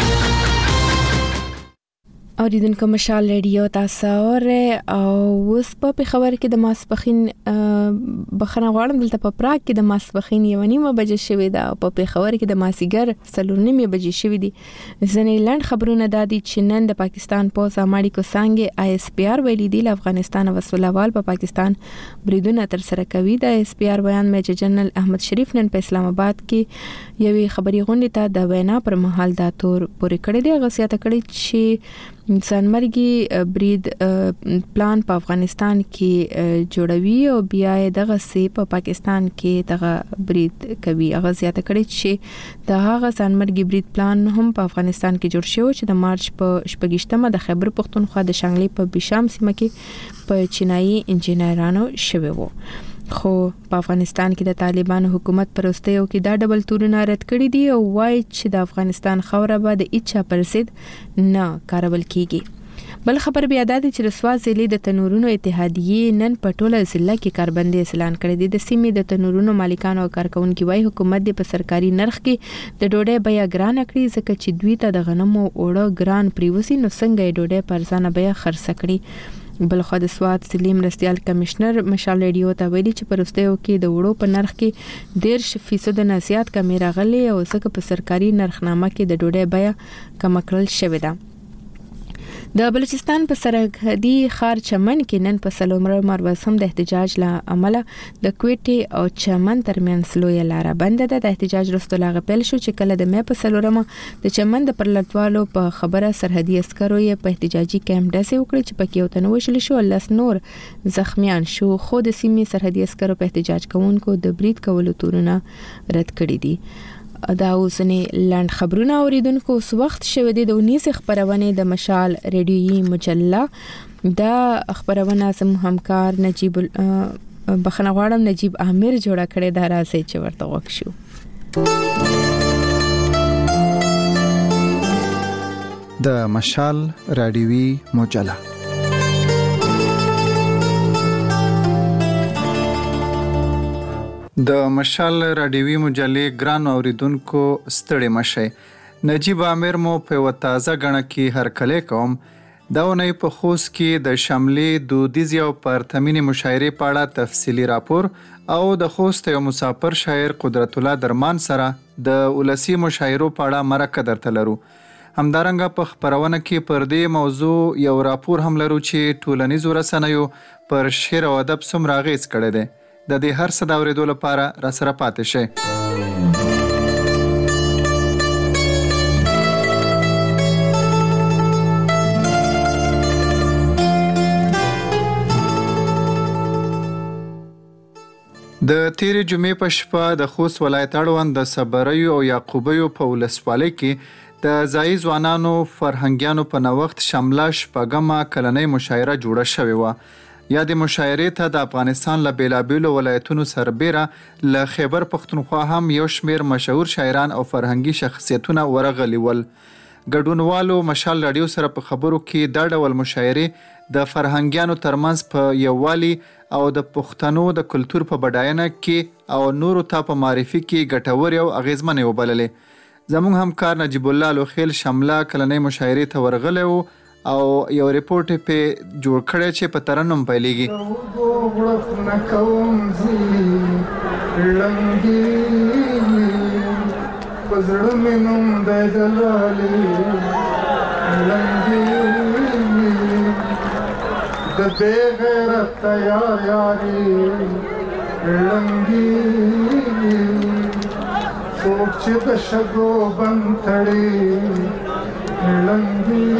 Speaker 1: اوریدونکو مشال رادیو تاسو اوره او اوس په خبر کې د ماسپخین بخنه غواړم دلته په پراګ کې د ماسپخین یو نیمه بجې شوې ده او په خبر کې د ماسیګر څلور نیمه بجې شوې دي. ځنې لاند خبرونه دادي چې نن د پاکستان پوز اماړي کو څنګه آی اس پی آر ویلي دی له افغانستان او وسولوال په پاکستان بریدونه تر سره کوي. د آی اس پی آر بیان میجر جنرال احمد شریف نن په اسلام آباد کې یوې خبري غونډه ته د وینا پر مهال دا تور پورې کړی دی. غسیاته کړی چې ځانمرګي برید پلان په افغانستان کې جوړوي او بیا دغه سي په پاکستان کې دغه برید کوي. هغه زیاته کړی چې دغه ځانمرګي برید پلان هم په افغانستان کې جوړ شو چې د مارچ په شپږشتمه د خیبر پختونخوا د شانګلې په بشام سیمه کې په چینایي انجینرانو شوی وو. خو په افغانستان کې د طالبانو حکومت پرستیو کې دا ډبل تورونه رد کړی دي او وایي چې د افغانستان خوره به د اچا پرسید نه کارول کیږي. بل خبر بیا د چې رسوا ضلع د تنورونو اتحادیه نن په ټوله ضلع کې کاربندي اعلان کړی دی. د سیمې د تنورونو مالکانو او کارکونکو وايي حکومت د په سرکاري نرخ کې د ډوډۍ بیا ګران کړی ځکه چې دوی ته د غنمو اوړه ګران پریوسی نو څنګه ډوډۍ پر ځانه بیا خرڅ کړي. بلخو د سواد سلیم مرستيال کمشنر مشال رادیو ته ویلي چې پرستیو کې د وړو په نرخ کې ډیر فیصد نه زیات کمی راغلي او ځکه په سرکاري نرخنامه کې د ډوډۍ بیا کم کړل شوې ده. د بلوچستان په سرحدي ښار چمن کې نن په سلومر مروسم د احتجاج له عمله د کوټي او چمن ترمنځ لوی لار بند ده. د احتجاج وروسته لا غپل شو چې کله د مې په سلورمه د چمن د پرلطوالو په خبره سرحدي عسکرو یې په احتجاجي کیمپ داسې وکړي چې پکې وتنو وشل شو لس نور زخمیان شو. خو د سیمې سرحدي عسکرو په احتجاج کوونکو د برید کولو تورونه رد کړی دي. دا اوسنی لاند خبرونه اوریدونکو اوس وخت شوه د اونیس خبرونه د مشال رادیویي مجله دا خبرونه سم همکار نجیب بخنه غواړم نجیب عامر جوړه کړې دا راځي چې ورته وښیو.
Speaker 9: د مشال رادیویي مجله د مشال رادیوي مجلې ګران اوریدونکو ستړي مشه. نجیب عامر مو په وتازه غړ کې هر کله کوم دا ونې په خوست کې د شملې دودیز او پرتمینی مشاعره په اړه تفصیلی راپور او د خوست یو مسافر شاعر قدرت الله درمان سره د ولسی مشاعرو په اړه مرکه درته لرو. همدارنګه په خبرونه کې پر دې موضوع یو راپور هم لرو چې ټولنیز رسنیو پر شعر او ادب سم راغیز کړی دی. د دې هر څه د اورېدو لپاره را سره پاتې شئ. د تیرې جمعې په شپه د خوست ولایت اړوند د صبریو او یعقوبیو په ولسوالۍ کې د ځایي ځوانانو فرهنګیانو په نوښت شامله شپږمه کلنۍ مشاعره جوړه شوې وه. یا د مشاعرې ته د افغانستان له بیلابیلو ولایتونو سربیره له خیبر پختونخوا هم یو شمیر مشهور شاعران او فرهنګي شخصیتونه ورغلي ول. ګډونوالو مشال رادیو سره په خبرو کې دا ډول مشاعرې د فرهنګیانو ترمنځ په یووالي او د پښتنو د کلتور په بډاینه کې او نورو ته په معرفي کې ګټورې او اغیزمنې وبللې. زموږ همکار نجیب الله لوخیل شمله کلنۍ مشاعرې ته ورغلی و او یو ریپورت په جوړ کړی چې په ترنم پیلېږي.
Speaker 21: د بے غیرت یار یاری لنګي څوک چې د شګو بند تړي لنګي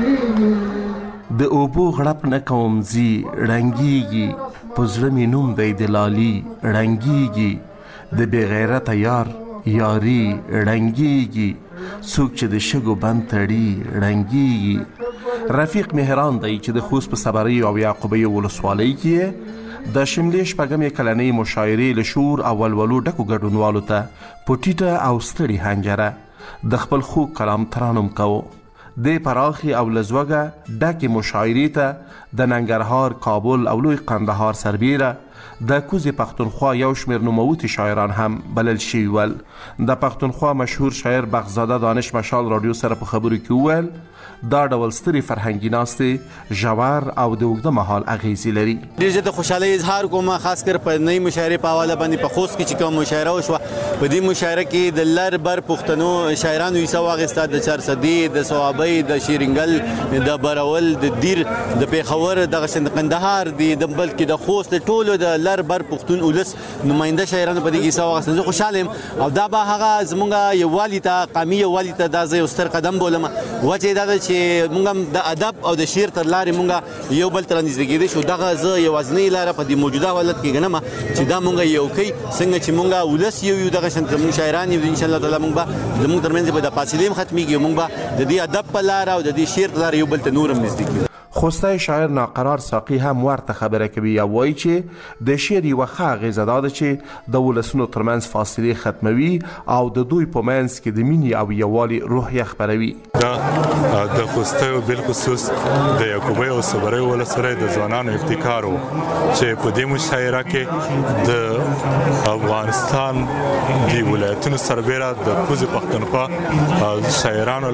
Speaker 7: د اوبو غړپ نه کوم زی رنګيږي پزړه مې نوم دی د لالي رنګيږي د بے غیرت یار یاری رنګيږي څوک چې د شګو بند تړي رنګيږي. رفیق مهران دی چې د خوست په صبریو او یعقوبیو ولسوالۍ کې د شملې شپږمې کلنۍ مشاعرې له شور او ولولو ډکو ګډونوالو ته په ټیټه او ستړې هنجره د خپل خوږ کلام ترانم کوو. د پراخي او لزوګه ډکه مشاعرې ته د ننګرهار، کابل او لوی قندهار سربیره د کوزي پښتونخوا یو شمېر نوموتي شاعران هم بلل شوي ول. د پښتونخوا مشهور شاعر بخزاده دانش مشال رادیو سره په خبرو کې وویل دا ډول ستري فرهنګي ناستې ژور او د اوږده مهال اغیزې لري.
Speaker 8: ډېر زیاته خوشحالۍ اظهار کوم، خاص کر په نوې مشاعرې په حواله باندې په خوست کې چې کوم مشاعره وشوه، په دې مشاعره کې د لر بر پښتنو شاعرانو حصه واخیسته، د چارسدي، د صوابۍ، د شیرینګل، د برول، د دیر، د پیښور، دغه شان د قندهار، د بلکې د خوست ټولو د لر بر پښتون ولس نماینده شاعرانو په دې کې حصه واخیسته. زه خوشحاله یم او دا به هغه زموږ یووالي ته، قومي یووالي ته دا زه یو ستر قدم بولم. وجه دا چې موږ د ادب او د شعر تر لارې موږ یو بل تر نږدې کېدی شو. دغه زه یوازینۍ لاره په دې موجوده حالت کې ګڼم چې دا موږ یو کوي، څنګه چې موږ ولس یو یو دغه شان زموږ شاعران یو ان شاء الله تعالی موږ به زموږ ترمنځ به د فاصلې ختمېږي، موږ به د دې ادب په لاره او د دې شعر په لاره یو بل ته نور هم نږدې کېږو.
Speaker 7: خوستی شاعر ناقرار ساقي هم ورته خبره کوي او وایي چې د شعر یوه ښه اغیزه دا ده چې د ولسونو ترمنځ فاصلې ختموي او د دوی په منځ کې د مینې او یووالي روحیه خپروي.
Speaker 10: دا د خوستیو بالخصوص د یعقوبۍ او صبرۍ ولسوالۍ د ځوانانو ابتکار و چې په دې مشاعره کې د افغانستان د ولایتونو سربیره د کوزي پښتونخوا شاعرانو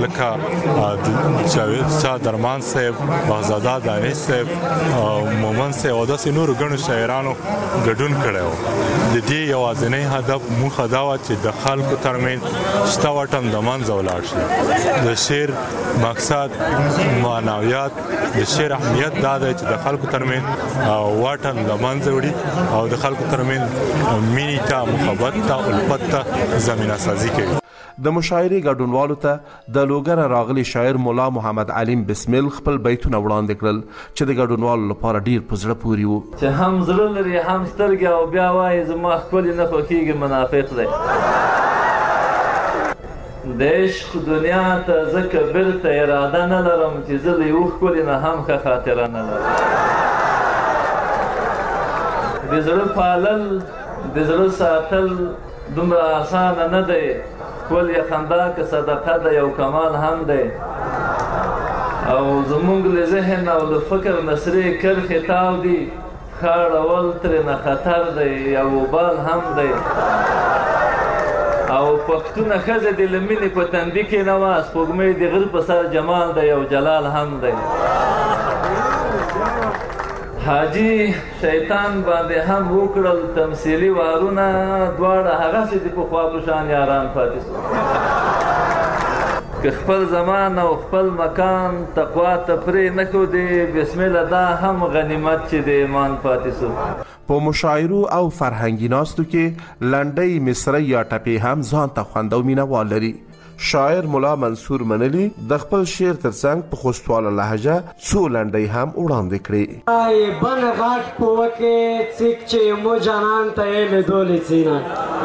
Speaker 10: لکه شاه درمان صاحب، بخزاده دانش صاحب، مومن صاحب او داسې نورو ګڼو شاعرانو ګډون کړی و. د دې یوازینی هدف موخه دا وه چې د خلکو ترمنځ شته واټن د منځه ولاړ شي. د شعر مقصد، معنویات، د شعر اهمیت دا دی چې د خلکو ترمنځ واټن د منځه وړي او د خلکو ترمنځ مینې ته، محبت ته، الفت ته زمینه سازي کوي.
Speaker 7: د مشاعرې ګډونوالو ته د لوګره راغلي شاعر مولا محمد علیم بسمل خپل بیتونه وړاندې کړل چې د ګډونوالو لپاره ډیر په زړه پورې وو.
Speaker 11: چې هم زړه لري، هم سترګې او بیا وایي زما ښکلي نه خوښېږي منافق دی. د عشق دنیا ته زه بیرته اراده نه لرم چې زه له یو ښکلي نه هم ښه خاطره نه لرم. د زړه پالل، د زړه ساتل دومره اسانه نه دی. ښکل یا خندا که صدقه ده یو کمال هم دی او زمونږ له ذهن او له فکر نسرې کرښې تاو دي، ښه اړول ترېنه خطر دی یو وبال هم دی. او پښتونه ښځه دې له مینې په تندي کې نه وه، سپوږمۍ د غره په سر جمال دی یو جلال هم دی. حاجی شیطان باندې هم وکړل تمثیلي وارونه، دواړه هغسې د پخوا په شان یاران پاتې سو. که خپل زمان او خپل مکان تقوا ته پرې نه ښودې، بسمله دا هم غنیمت چې د ایمان پاتې سو.
Speaker 7: په مشاعرو او فرهنګي ناستو کې لنډۍ، مصرۍ یا ټپې هم ځان ته خوند او مینهوال لري. شاعر مولا منصور منلی د خپل شعر ترڅنګ په خوستواله لهجه څو لنډۍ هم وړاندې کړې.
Speaker 12: ای بن غاټ په وکه څیک چې مو جانان ته یې لیدولې څینا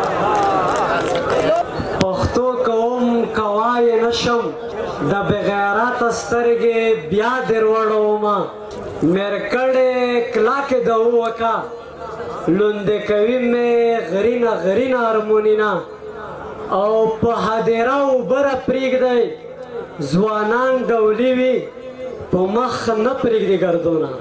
Speaker 12: پښتو کوم کوای نشم د بغیرت سترګې بیا دروړو ما مرکړې کلاک د وکا لوند کوي مې غرینا غرینا هارمونینا او په هدیره او بره پرېږدی ځوانان ډولي وي په مخ نه پرېږدي ګردونه.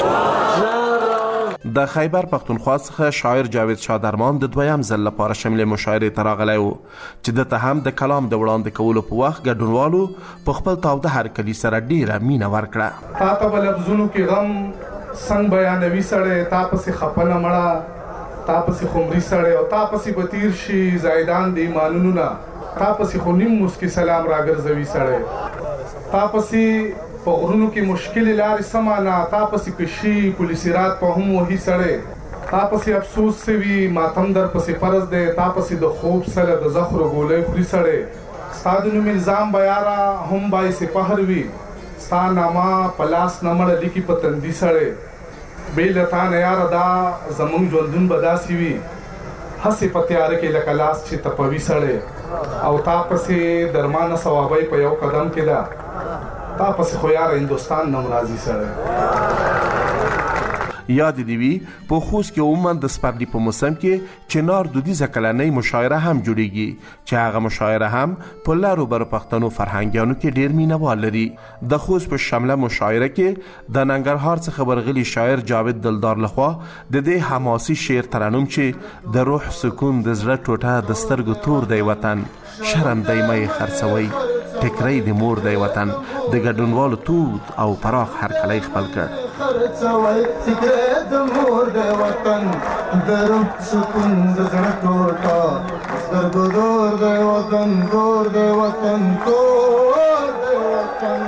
Speaker 7: د خیبر پښتونخوا څخه شاعر جاوید شاه درمان د دویم ځل لپاره شملې مشاعرې ته راغلی و چې دته هم د کلام د وړاندې کولو په وخت ګډونوالو په خپل تاوده هرکلي سره ډیره مینه ورکړه.
Speaker 25: تا ته به لفظونو کې غم څنګه بیانوي سړی، تا پسې خپنه مړه، تا پسې خمري سړی او تا پسې به تیر شي زایدان د ایمانونو نه، تا پسې خو نیم مسکي سلام راګرځوي سړی، تا پسې په غرونو کې مشکلې لارې سمانه، تا پسې کشي پولیسي رات په هم وهي سړی، تا پسې افسوس سوي ماتم در پسې فرض دی، تا پسې د خوب سره د زخرو ګولۍ خوري سړی، ستا د نوم الزام به یاره هم باعث فخر وي، ستا نامه په لاس نه مړه لیکي په تندي سړی، بې له تا نه یاره دا زموږ ژوندون به داسې وي هسې په تیاره کې لکه لاس چې تپوي سړی، او تا پسې درمانه صوابۍ په یو قدم کې ده، تا پسې خو یاره هندوستان نه راځي سړی.
Speaker 7: یاد دی وی په خوست کې عموما د سپرلی په موسم کې چنار دودیزه کلنۍ مشاعره هم جوړیږي چې هغه مشاعره هم په لارو برو پښتنو فرهنګیانو کې ډیر مینوال لري. د خوست په شمله مشاعره کې د ننګرهار څخه برغلی شاعر جاوید دلدار لخوا د دې حماسي شعر ترنم چې د روح سکون د زړه ټوټه د سترګو تور دی وطن شرم دی مې خرڅوي ټکرې د مور دی وطن د ګډونوالو تود او پراخ هرکلی خپل کړ.
Speaker 13: خرڅوي ټکرې د مور دی وطن د روح سکون د زړه ټوټه سترګو تور دی وطن تور دی وطن تور دی وطن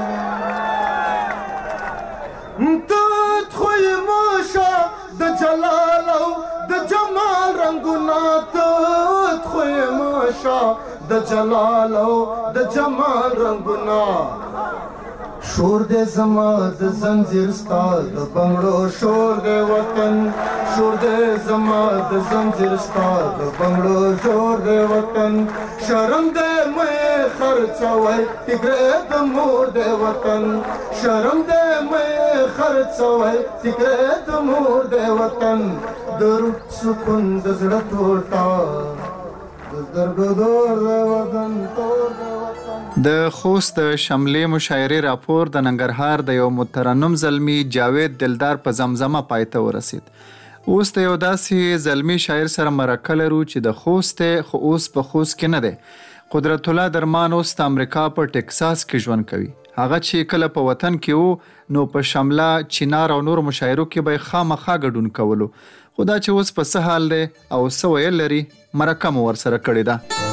Speaker 13: تات خوی ماشا د جلال او د جمال رنگونه تات خوی ماشا د جلال او د جمال رنگونه شور دې زما د زنجیر ستا د بنگړو شور دې وطن شور دې زما د زنجیر ستا د بنگړو شور دې وطن شرم دې مې خرڅوي ټکرې د مور دې وطن شرم دې مې خرڅوي ټکرې د مور دې وطن د روح سکون د زړه ټوټه د سترګو تور دې وطن تور دې وطن.
Speaker 9: د خوست د شملې مشاعرې راپور د ننګرهار د یو مترنم زلمی جاوید دلدار په زمزمه پای ته ورسید. اوس د یو داسې زلمی شاعر سره مرکه لرو چې د خوست خو اوس په خوست کې نه دی. قدرت الله درمان اوس د امریکا په ټکساس کې ژوند کوي. هغه چې کله په وطن کې وو نو په شمله چینار او نور مشاعرو کې به خامخا ګډون کولو. خو دا چې اوس په څه حال دی او څه ویل لري مرکه مو ورسره کړې ده.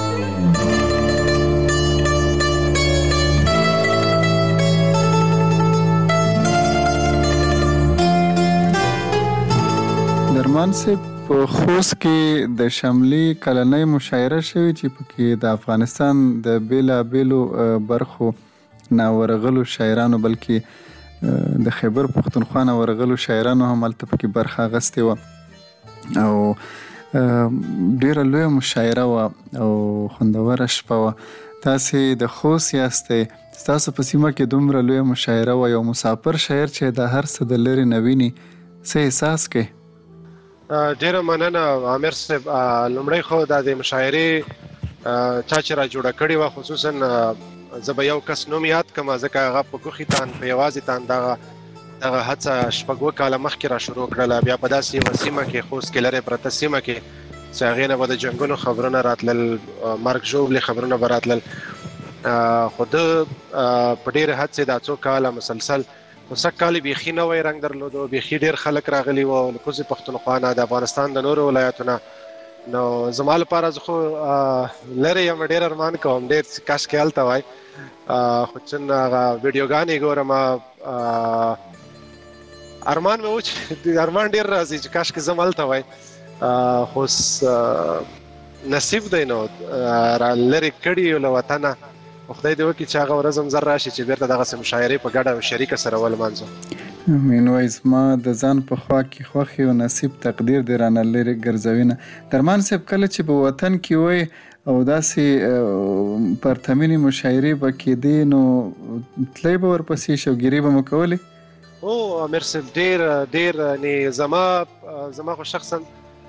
Speaker 9: درمان صاحب په خوست کې د شملي کلنۍ مشاعره شوې چې پکې د افغانستان د بیلابیلو برخو نه ورغلو شاعرانو بلکې د خیبر پښتونخوا نه ورغلو شاعرانو هم هلته پکې برخه اخیستې وه او ډیره لویه مشاعره وه او خوندوره شپه وه. تاسې د خوست یاستئ، ستاسو په سیمه کې دومره لویه مشاعره وه، یو مسافر شاعر چې د هر څه د لرې نه ویني څه احساس کوي؟
Speaker 14: ډیره مننه عامر صاحب. لومړی خو دا د مشاعرې چا چې را جوړه کړې وه خصوصا زه به یو کس نوم یاد کړم ځکه هغه په ګوښي تان په یوازې تان دغه دغه هڅه شپږ اووه کاله مخکې را شروع کړله. بیا په داسې یوه سیمه کې خوست کې لرې پرته سیمه کې چې هغې نه به د جنګونو خبرونه راتلل، مرګ ژوبلې خبرونه به راتلل. خو ده په ډېرې هڅې دا څو کاله مسلسل خو سږ کال یې بیخي نوی رنګ درلودو، بیخي ډېر خلک راغلي وو له کوزې پښتونخوا نه، د افغانستان د نورو ولایاتو نه. نو زما لپاره زه خو لرې یم، ډېر ارمان کوم ډېر کاشکې هلته وای، خو چون هغه ویډیوګانې ګورم ارمان مې و چې ارمان ډېر راځي چې کاشکې زه هم هلته وای، خو نصیب دی نو را لرې کړي له وطنه. خدای دې وکړي چې هغه ورځ هم زر راشي چې بیرته دغسې مشاعرې په ګډه او شریکه سره ولمانځو.
Speaker 9: امین وایي زما د ځان په خوا کې خوښ او نصیب تقدیر دې رانه لرې ګرځوینه. درمان صاحب کله چې په وطن کې وئ او داسې پرتمینې مشاعرې به کېدې نو تللی به ورپسې شوګیرې به مو کولې؟
Speaker 14: او امیر صاحب ډېر ډېر یعنې زما زما خو شخصا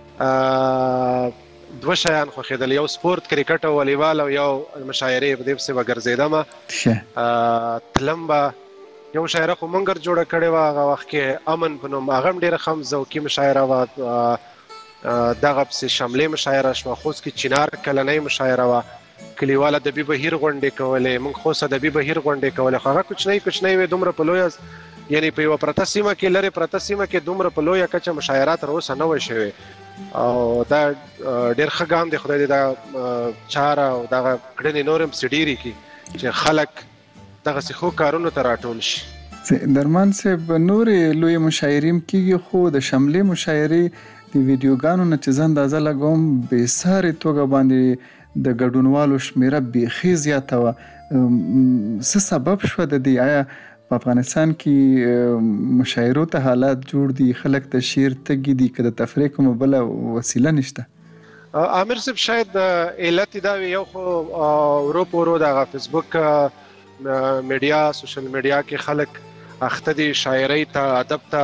Speaker 14: دوه شیان خوښېدل، یو سپورت کرکټ او والیبال او یو مشاعرې په دې پسې به ګرځېدمه. تلم به یو مشاعره خو مونږ جوړه کړې وه هغه وخت کې امن په نوم، هغه هم ډېره ښه ذوقي مشاعره وه. دغه پسې شملې مشاعره شوه، خوست کې چینار کلنۍ مشاعره وه، کلیوال ادبي بهیر غونډې کولې، موږ خوست ادبي بهیر غونډې کولې، خو هغه کوچنۍ کوچنۍ وې، دومره په لویه یعنې په یوه پرته سیمه کې لرې پرته سیمه کې دومره په لویه کچه مشاعره تر اوسه نه وه شوې. او دا ډېر ښه ګام دی، خدای دې دا چاره او دغه کړنې نور هم پسې ډېرې کړي چې خلک دغسې ښو کارونو ته راټول شي.
Speaker 9: درمان صاحب نورې لویې مشاعرې هم کېږي خو د شملې مشاعرې د ویډیوګانو نه چې زه اندازه لګوم بېسارې توګه باندې د ګډونوالو شمېره بیخي زیاته وه. څه سبب شوه د دې؟ آیا په افغانستان کې مشاعرو ته حالات جوړ دي، خلک ته شعر تږي دي، که د تفریح کومه بله وسیله نشته؟
Speaker 14: عامر صاحب شاید علت دا وي، یو خو ورو په ورو دغه فیسبوک میډیا سوشل میډیا کې خلک اخته دي شاعرۍ ته، ادب ته،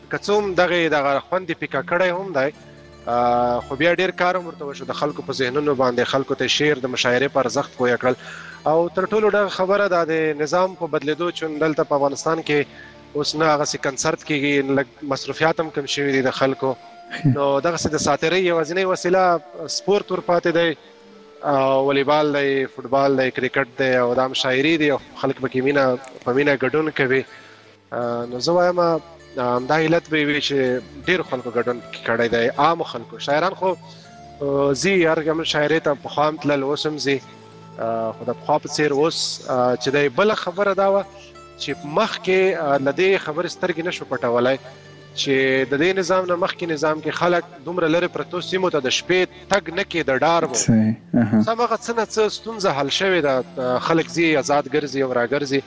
Speaker 14: کڅوم دغه دغه خوند پیکا کړی هم دی خو بیا ډیر کار ورته وشو د خلکو په ذهنونو باندې خلکو ته شعر د مشاعرې پر ارزښت پوه کړل او تر ټولو ډېره خبره ده د نظام په بدلیدو چې دلته په افغانستان کې اوس نه هغه سي کنسرت کېږي لږ مصرفیات هم کم شوي دي د خلکو نو دغه سي د ساتیرۍ یوازینۍ وسیله سپورت ور پاتې دی والیبال دی فوټبال دی کرکټ دی او دا مشاعرې دي خلک پکې مینه په مینه ګډون کوي نو زه وایم دا علت به وي چې ډېر خلکو ګډون کړی دی عام خلکو شاعران خو زی هر کوم شاعرۍ ته پخوا هم تلل اوس هم ځي خو د پخوا په څېر اوس چې دی بله خبره دا وه چې مخکې له دې خبرې سترګې نه شو پټولی چې د دې نظام نه مخکې نظام کې خلک دومره لرې پرتو سیمو ته د شپې تګ نه کېده ډار به هماغه څه نه څه ستونزه حل شوې ده خلک ځي ازاد ګرځي او راګرځي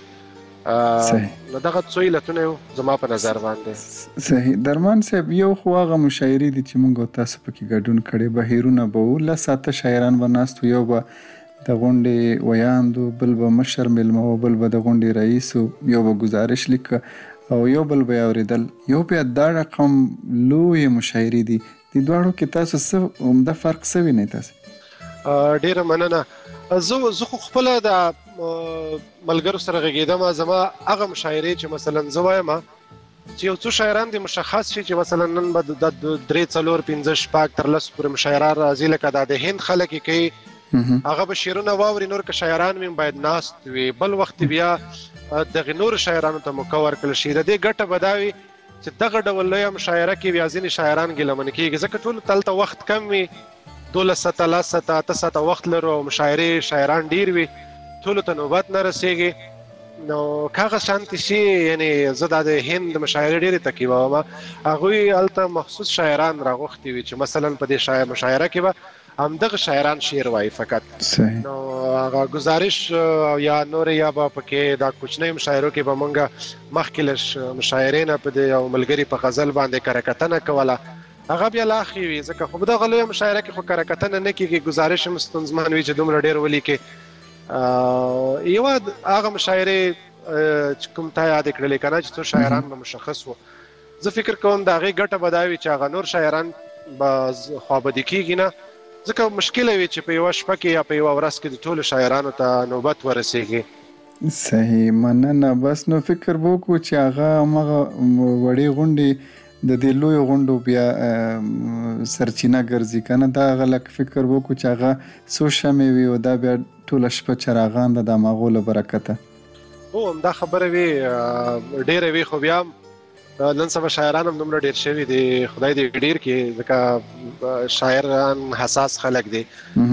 Speaker 14: نو دغه څو علتونه زما په نظر باندې
Speaker 9: صحیح درمان صاحب یو خو هغه مشاعرې دي چې موږ تاسو پکې ګډون کړی بهیرونه به وو لس اته شاعران به ناست یو به د غونډې ویاندو بل به مشر میلمه و بل به د غونډې رئیس و یو به گزارش لیکه او یو بل به اورېدل یو بیا دا رقم لوی مشاعرې دي د دواړو کې تاسو څه عمده فرق څه وینئ تاسو
Speaker 14: ډېره مننه زه زه خو خپله د ملګرو سره غږېدم زما هغه مشاعرې چې مثلا زه وایم چې یو څو شاعران دي مشخص شي چې مثلا نن به د درې څلور پنځه شپږ تر لسو پورې مشاعره راځي لکه دا د هند خلک یې کوي هغه به شعرونه واوري نور که شاعران مې باید ناست وي بل وخت بیا دغې نورو شاعرانو ته موقع ورکړل شي د دې ګټه به دا وي چې دغه ډول لویه مشاعره کې بیا ځینې شاعران ګیلمن کېږي ځکه ټولو ته هلته وخت کم وي دولس ساعته لس ساعته اته ساعته وخت لرو او مشاعرې شاعران ډېر وي ټولو ته نوبت نه رسېږي نو که هغه شانتې شي یعنې زه دا د هند مشاعرې ډېرې تعقیبوم هغوی هلته مخصوص شاعران راغوښتي وي چې مثلا په دې مشاعره کې به همدغه شاعران شعر وایي فقط نو هغه گزارش یا نور یا به پکې دا کوچنۍ مشاعرو کې به مونږ مخکې له مشاعرې نه په دې یو ملګري په غزل باندې کره کتنه کوله هغه بیا لا ښې وي ځکه خو په دغه لویه مشاعره کې خو کره کتنه نه کېږي ګزارش هم ستونزمن وي چې دومره ډېر ولیکې یوه هغه مشاعرې چې کوم تا یادې کړلې که نه چې څو شاعران به مشخص وو زه فکر کوم د هغې ګټه به دا وي چې هغه نور شاعران به خوابدي کېږي نه ځکه مشکله وي چې په یوه شپه کې یا په یوه ورځ کې د ټولو شاعرانو ته نوبت ورسېږي
Speaker 9: صحیح مننه بس نو فکر به وکړو چې هغه همغه وړې غونډې د دې لویو غونډو بیا سرچینه ګرځي که نه دا هغه لکه فکر به وکړو چې هغه څو شمې وي او دا بیا ټوله شپه چراغان ده د هماغو له برکته
Speaker 14: هو همدا خبره وي ډېره وي خو بیا نن سبا شاعران هم دومره ډېر شوي دي خدای دې ډېر کړي ځکه شاعران حساس خلک دي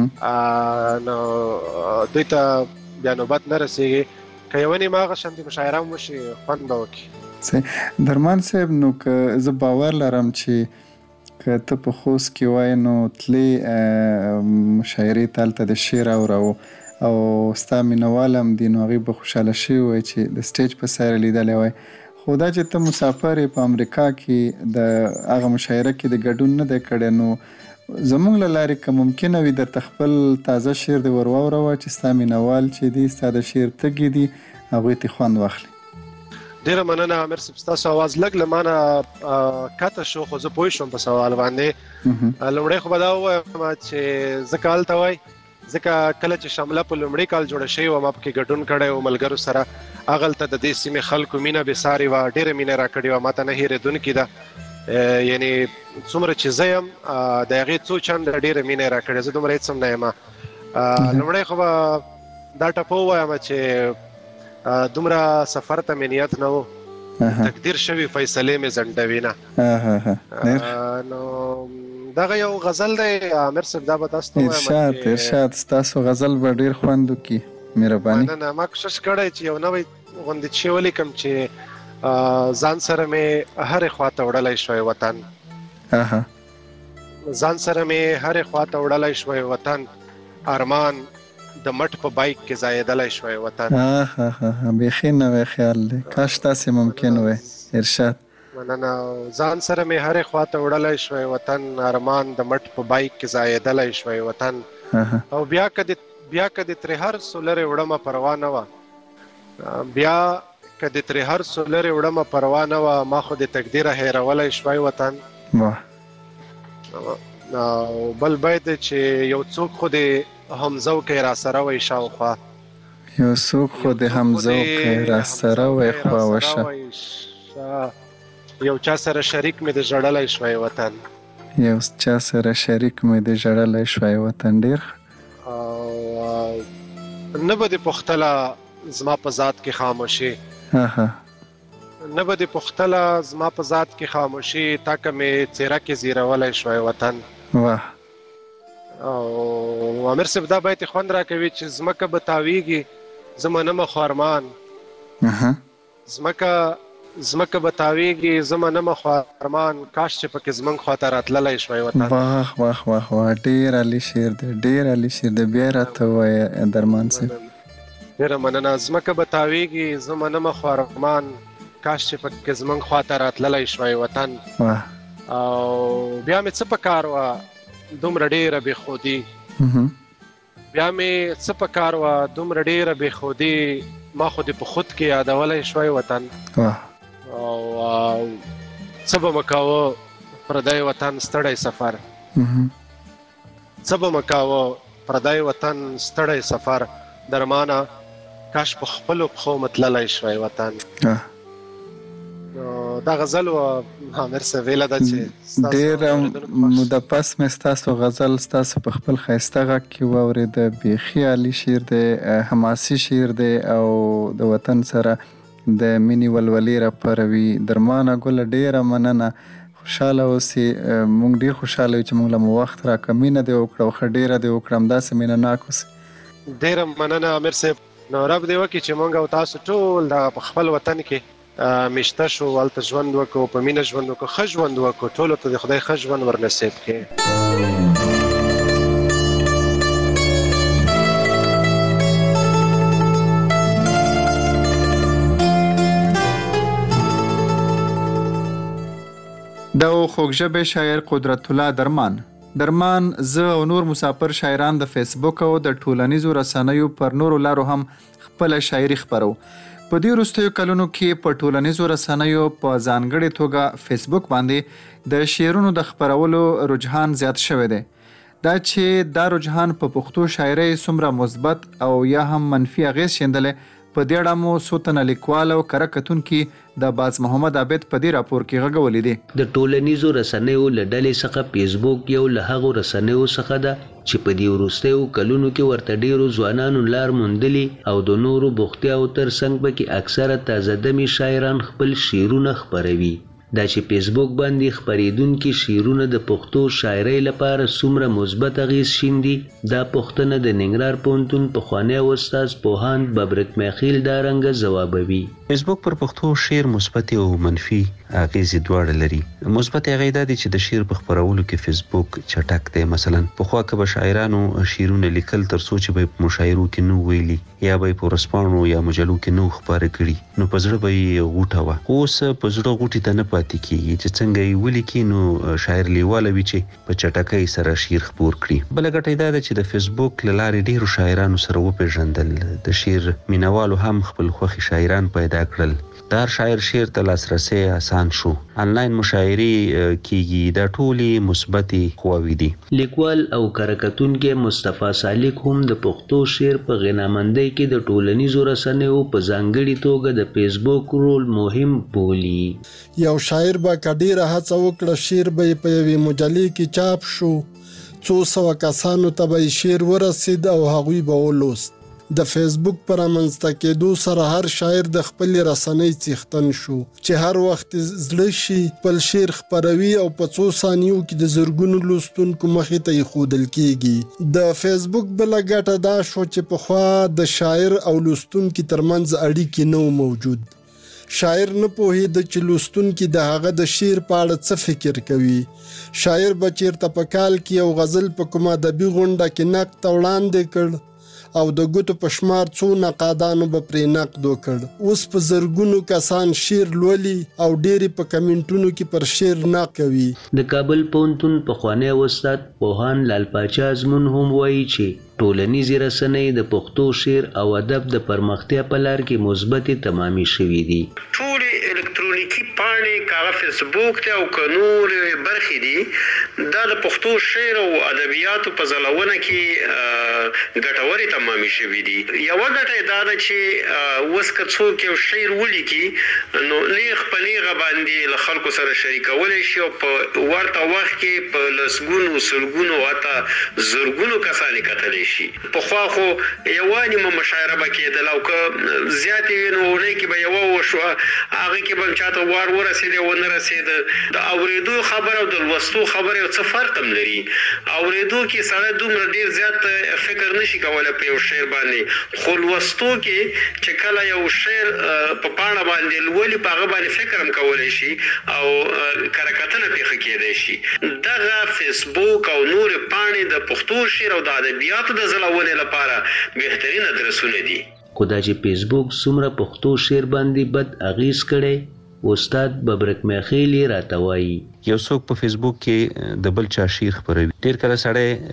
Speaker 14: نو دوی ته بیا نوبت نه رسېږي که یوه نیمه هغه شانتې مشاعره هم وشي خوند به وکړي
Speaker 9: درمان صاحب نو که زه باور لرم چې که ته په خوست کې وای نو تلې مشاعرې ته هلته د شعر اورو او ستا مینهوال هم دي نو هغوی به خوشحاله شوي وای چې د سټیج په سر لیدلی وای خو دا چې ته مسافر یې په امریکا کې د هغه مشاعره کې د ګډون نه دی کړی نو زموږ له لارې که ممکنه وي درته خپل تازه شعر دې ور واوروه چې ستا مینهوال چې دي ستا د شعر تږي دي هغوی ترې خوند واخلي
Speaker 14: ډیره مننه عامر صاحب ستاسو اواز لږ له مانه کته شو خو زه پوه شوم په سوال باندې لومړی خو به دا ووایم چې ځکه هلته وای ځکه کله چې شمله په لومړي کال جوړه شوې وه ما پکې ګډون کړی و ملګرو سره هغلته د دې سیمې خلکو مینه بېسارې وه ډېره مینه راکړې وه ما ته نه هېرېدونکې ده یعنې څومره چې زه یم د هغې څو چنده ډېره مینه یې راکړې زه دومره هېڅ هم نه یم لومړی خو به دا ټپه ووایم چې دومره سفر ته مې نیت نه و تقدیر شوي فیصلې مې ځنډوي نه نو دغه یو غزل دی عامر صاحب دا به تاسو ته
Speaker 9: ارشاد ارشاد ستاسو غزل به ډېر خوند وکړي مهرباني
Speaker 14: مننه ما کوشش کړی چې یو نوی غوندې چې ولیکم چې ځان سره مې هرې خواته وړلی شوی وطن ځان سره مې هرې خواته وړلی شوی وطن ارمان د مټ په بایک کې ځایېدلی شوی وطن
Speaker 9: بیخي نوی خیال دی کاش تاسې ممکن وی ارشاد
Speaker 14: مننه ځان سره مې هرې خواته وړلی شوی وطن ارمان د مټ په بایک کې ځایېدلی شوی وطن او بیا که دې بیا که دې ترې هر څو لرې وړمه پروا نه وه بیا کدی تر هر سولر وړم پروا نه و ما خو د تقدیر هیرولای شوي وطن
Speaker 9: واه
Speaker 14: او بل باید چې یو څوک خو د همزو کې را سره وي شاوخوا
Speaker 9: یو څوک خو د همزو کې را سره وي خوا وشه
Speaker 14: یو چا سره شریک مې د جړلای شوي وطن
Speaker 9: یو چا سره شریک مې د جړلای شوي وطن ډیر
Speaker 14: نه به د پختله زما په ذات کې خاموشي
Speaker 9: ها
Speaker 14: نه به د پختله زما په ذات کې خاموشي تاکه مې څیره کې زیرولای شوي وطن
Speaker 9: واه
Speaker 14: او امیر صاحب دا باید خوند راکوي چې زمکه به تاویږي زه منمه خو ارمان زمکه زمکه به تاویږي زه منمه خو ارمان کاش چې پکې زمونږ خواته راتللی شوی وطن
Speaker 9: واه واه واه واه ډېر عالي شعر دی ډېر عالي شعر دی بیا راته ووایه درمان صاحب
Speaker 14: ډېره مننه زمکه به تاویږي زه منمه خو ارمان کاش چې پکې زمونږ خواته راتللی شوی وطن
Speaker 9: واه
Speaker 14: او بیا مې څه پکار وه دومره ډېره بېخودي بیا مې څه پکار وه دومره ډېره بېخودي ما خو دې په خود کې یادولی شوی وطن او څه به مه کوه پردی وطن ستړی سفر څه به مه کوه پردی وطن ستړی سفر درمانه کاش په خپلو پښو مې تللی شوی وطن دا غزل و عامر صاحب ویله ده چې
Speaker 9: ډېره موده پس مې ستاسو غزل ستاسو په خپل ښایسته غږ کې واورېده بیخي عالي شعر دی حماسي شعر دی او د وطن سره د مینې ولولې راپاروي درمانه ګله ډېره مننه خوشحاله اوسې موږ ډېر خوشحاله یو چې موږ له مو وخت راکړه مینه دې وکړه او ښه ډېره دې وکړه همداسې مینه ناک اوسې
Speaker 14: ډېره مننه عامر صاحب نو رب دې وکړي چې موږ او تاسو ټول دغه په خپل وطن کې مشته شو هلته ژوند وکړو په مینه ژوند وکړو ښه ژوند وکړو ټولو ته د خدای ښه ژوند ورنصیب کړي
Speaker 9: دا و خوږژبی شاعر قدرت الله درمان درمان زه او نور مسافر شاعران د فیسبوک او د ټولنیزو رسنیو پر نورو لارو هم خپله شاعري خپرو په دې وروستیو کلونو کې په ټولنیزو رسنیو په ځانګړې توګه فیسبوک باندې د شعرونو د خپرولو رجحان زیات شوی دی دا چې دا رجحان په پښتو شاعرۍ څومره مثبت او یا هم منفي اغیز شیندلی په دې اړه مو څو تنه لیکوال او کره کتونکي د باز محمد عابد په دې راپور کې غږولي دي
Speaker 15: د ټولنیزو رسنیو له ډلې څخه فیسبوک یو له هغو رسنیو څخه ده چې په دې وروستیو کلونو کې ورته ډېرو ځوانانو لار موندلي او د نورو بوختیاو تر څنګ پکې اکثره تازه دمي شاعران خپل شعرونه خپروي دا چې فیسبوک باندې خپریدونکي شعرونه د پښتو شاعرۍ لپاره څومره مثبت اغیز شیندي دا پوښتنه د ننګرهار پوهنتون پخوانی استاد پوهاند ببرک میخیل دا رنګه ځوابوي
Speaker 16: فیسبوک پر پښتو شعر مثبت او منفي اغیزې دواړه لري مثبت اغیز دا دی چې د شعر په خپرولو کې فیسبوک چټک دی مثلا پخوا که به شاعرانو شعرونه لیکل تر څو چې به په مشاعرو کې نو ویلي یا به په ورځپاڼو یا مجلو کې نو خپاره کړي نو په زړه به یې غوټه وه اوس په زړه غوټې ته نه پاتې کېږي چې څنګه یې ولیکي نو شاعر لیواله وي چې په چټکۍ سره شعر خپور کړي بله ګټه یې دا ده چې د فیسبوک له لارې ډېرو شاعرانو سره وپېژندل د شعر مینوالو هم خپل خوښې شاعران پیدا کړل د هر شاعر شعر ته لاسرسی اسان شو انلاین مشاعرې کیږي دا ټولې مثبتې خواوې دي
Speaker 15: لیکوال او کره کتونکی مصطفی سالک هم د پښتو شعر په غنامندۍ کې د ټولنیزو رسنیو په ځانګړې توګه د فیسبوک رول مهم بولي
Speaker 23: یو شاعر به که ډېره هڅه وکړه شعر به یې په یوې مجلې کې چاپ شو څو سوه کسانو ته به یې شعر ورسید او هغوی به ولوست د فیسبوک پر رامنځته کېدو سره هر شاعر د خپلې رسنۍ څښتن شو چې هر وخت زړه شي خپل شعر خپروي او په څو ثانیو کې د زرګونو لوستونکو مخې ته ایښودل کېږي د فیسبوک بله ګټه دا شو چې پخوا د شاعر او لوستونکي ترمنځ اړیکې نه موجود شاعر نه پوهېده چې لوستونکي د هغه د شعر په اړه څه فکر کوي شاعر به چېرته په کال کې یو غزل په کومه ادبي غونډه کې نقد ته وړاندې کړ او د ګوتو په شمار څو نقادانو به پرې نقد وکړ. اوس په زرګونو کسان شعر لولي او ډېری په کمنټونو کې پر شعر نقد کوي.
Speaker 15: د کابل پوهنتون پخوانی استاد پوهان لال پاچا ازمون هم وایي چې ټولنیزې رسنۍ د پښتو شعر او ادب د پرمختیا په لار کې مثبتې تمامي شوي دي.
Speaker 2: ټولې الکترونیکي پاڼې کاغه فیسبوک ته او کنور برخې دي دا د پښتو شعر او ادبیاتو په ځلونه کې ګټورې تمامي شوي دي. یوه ګټه دا ده چې اوس که څوک یو شعر ولیکي نو نیغ په نیغه باندې له خلکو سره شریکولی شي او په ورته وخت کې په لسګونو سلګونو حتی زرګونو کسانې کتلی شي. پخوا خو یوه نیمه مشاعره به کېدله او که زیاتې وي نو اونۍ کې به یوه وشوه هغې کې به هم چاته وار ورسېده ونه رسېده. د اورېدو خبره او د لوستو خبره یو څه فرق هم لري. اورېدو کې سړی دومره ډېر زیات فکر نشي کولی په یو شعر باندې، خو لوستو کې چې کله یو شعر په پاڼه باندې لولي په هغه باندې فکر هم کولی شي او کرکتنه پېښه کېدی شي. دغه فیسبوک او نور پاڼې د پښتو شعر او د ادبیاتو د ځلونې لپاره بهترین ادرسونه دي.
Speaker 15: خو دا چې فیسبوک څومره پښتو شعر باندې بد اغیز کړی استاد ببرک میخیلی راته وایي.
Speaker 16: یو څوک په فیسبوک کې د بل چا شعر خپروي، ډېر کله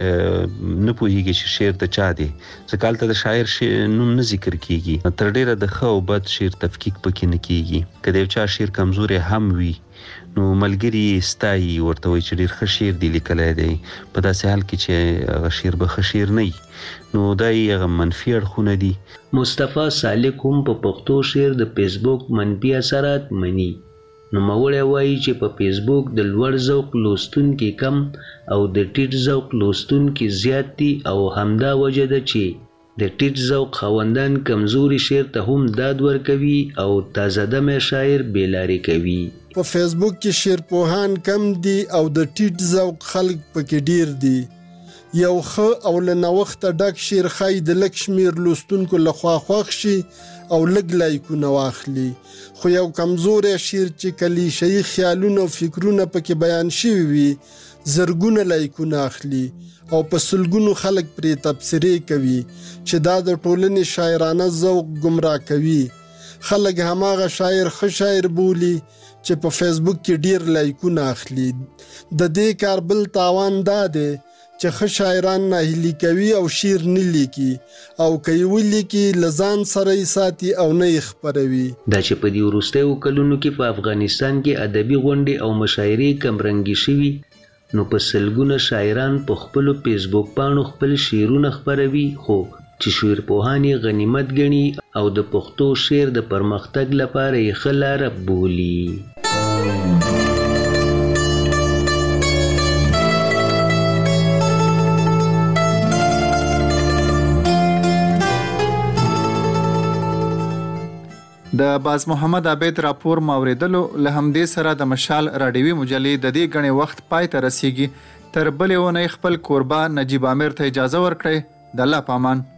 Speaker 16: سړی نه پوهېږي چې شعر د چا دی، ځکه هلته د شاعر نوم نه ذکر کېږي. تر ډېره د ښه او بد شعر تفکیک پکې نه کېږي. که د یو چا شعر کمزوری هم وي نو ملګري یې ستایي، ورته وایي چې ډېر ښه شعر دی لیکلی دی، په داسې حال کې چې هغه شعر به ښه شعر نه وي، نو دا یې هغه منفي اړخونه دي.
Speaker 15: مصطفی سالک هم په پښتو شعر د فیسبوک منفي اثرات مني. نوموړی وایي چې په فیسبوک د لوړ ذوق لوستونکي کم او د ټیټ ذوق لوستونکي زیات دي او همدا وجه ده چې د ټیټ ذوق خاوندان کمزوري شعر ته هم داد ورکوي او تازه دمه شاعر بېلارې کوي.
Speaker 23: په فیسبوک کې شعر پوهان کم دي او د ټیټ ذوق خلک پکې ډیر دي. یو ښه او له نوښته ډک شعر ښایي د لږ شمېر لوستونکو لخوا خوښ شي او لږ لایکونه واخلي، خو یو کمزوری شعر چې کلیشه‌ایي خیالونه او فکرونه پکې بیان شوي وي زرګونه لایکونه اخلي او په سلګونو خلک پرې تبصرې کوي چې دا د ټولنې شاعرانه ذوق ګمراه کوي. خلک هماغه شاعر ښه شاعر بولي چې په فیسبوک کې ډیر لایکونه اخلي. د دې کار بل تاوان دا دی چې ښه شاعران ناهیلي کوي او شعر نه لیکي او که یې ولیکي له ځان سره یې ساتي او نه یې خپروي.
Speaker 15: دا چې په دې وروستیو کلونو کې په افغانستان کې ادبي غونډې او مشاعرې کمرنګې شوي نو په سلګونه شاعران په خپلو فیسبوک پاڼو خپل شعرونه خپروي، خو چې شعر پوهان یې غنیمت ګڼي او د پښتو شعر د پرمختګ لپاره یې ښه لاره بولي.
Speaker 9: د باز محمد عبید راپور ماوریدلو له همدې سره د مشال راډیوي مجلې د دې غنې وخت پای ته رسیږي. تر بلې اونۍ خپل کوربه نجیب عامر ته اجازه ورکړئ. د الله پامان.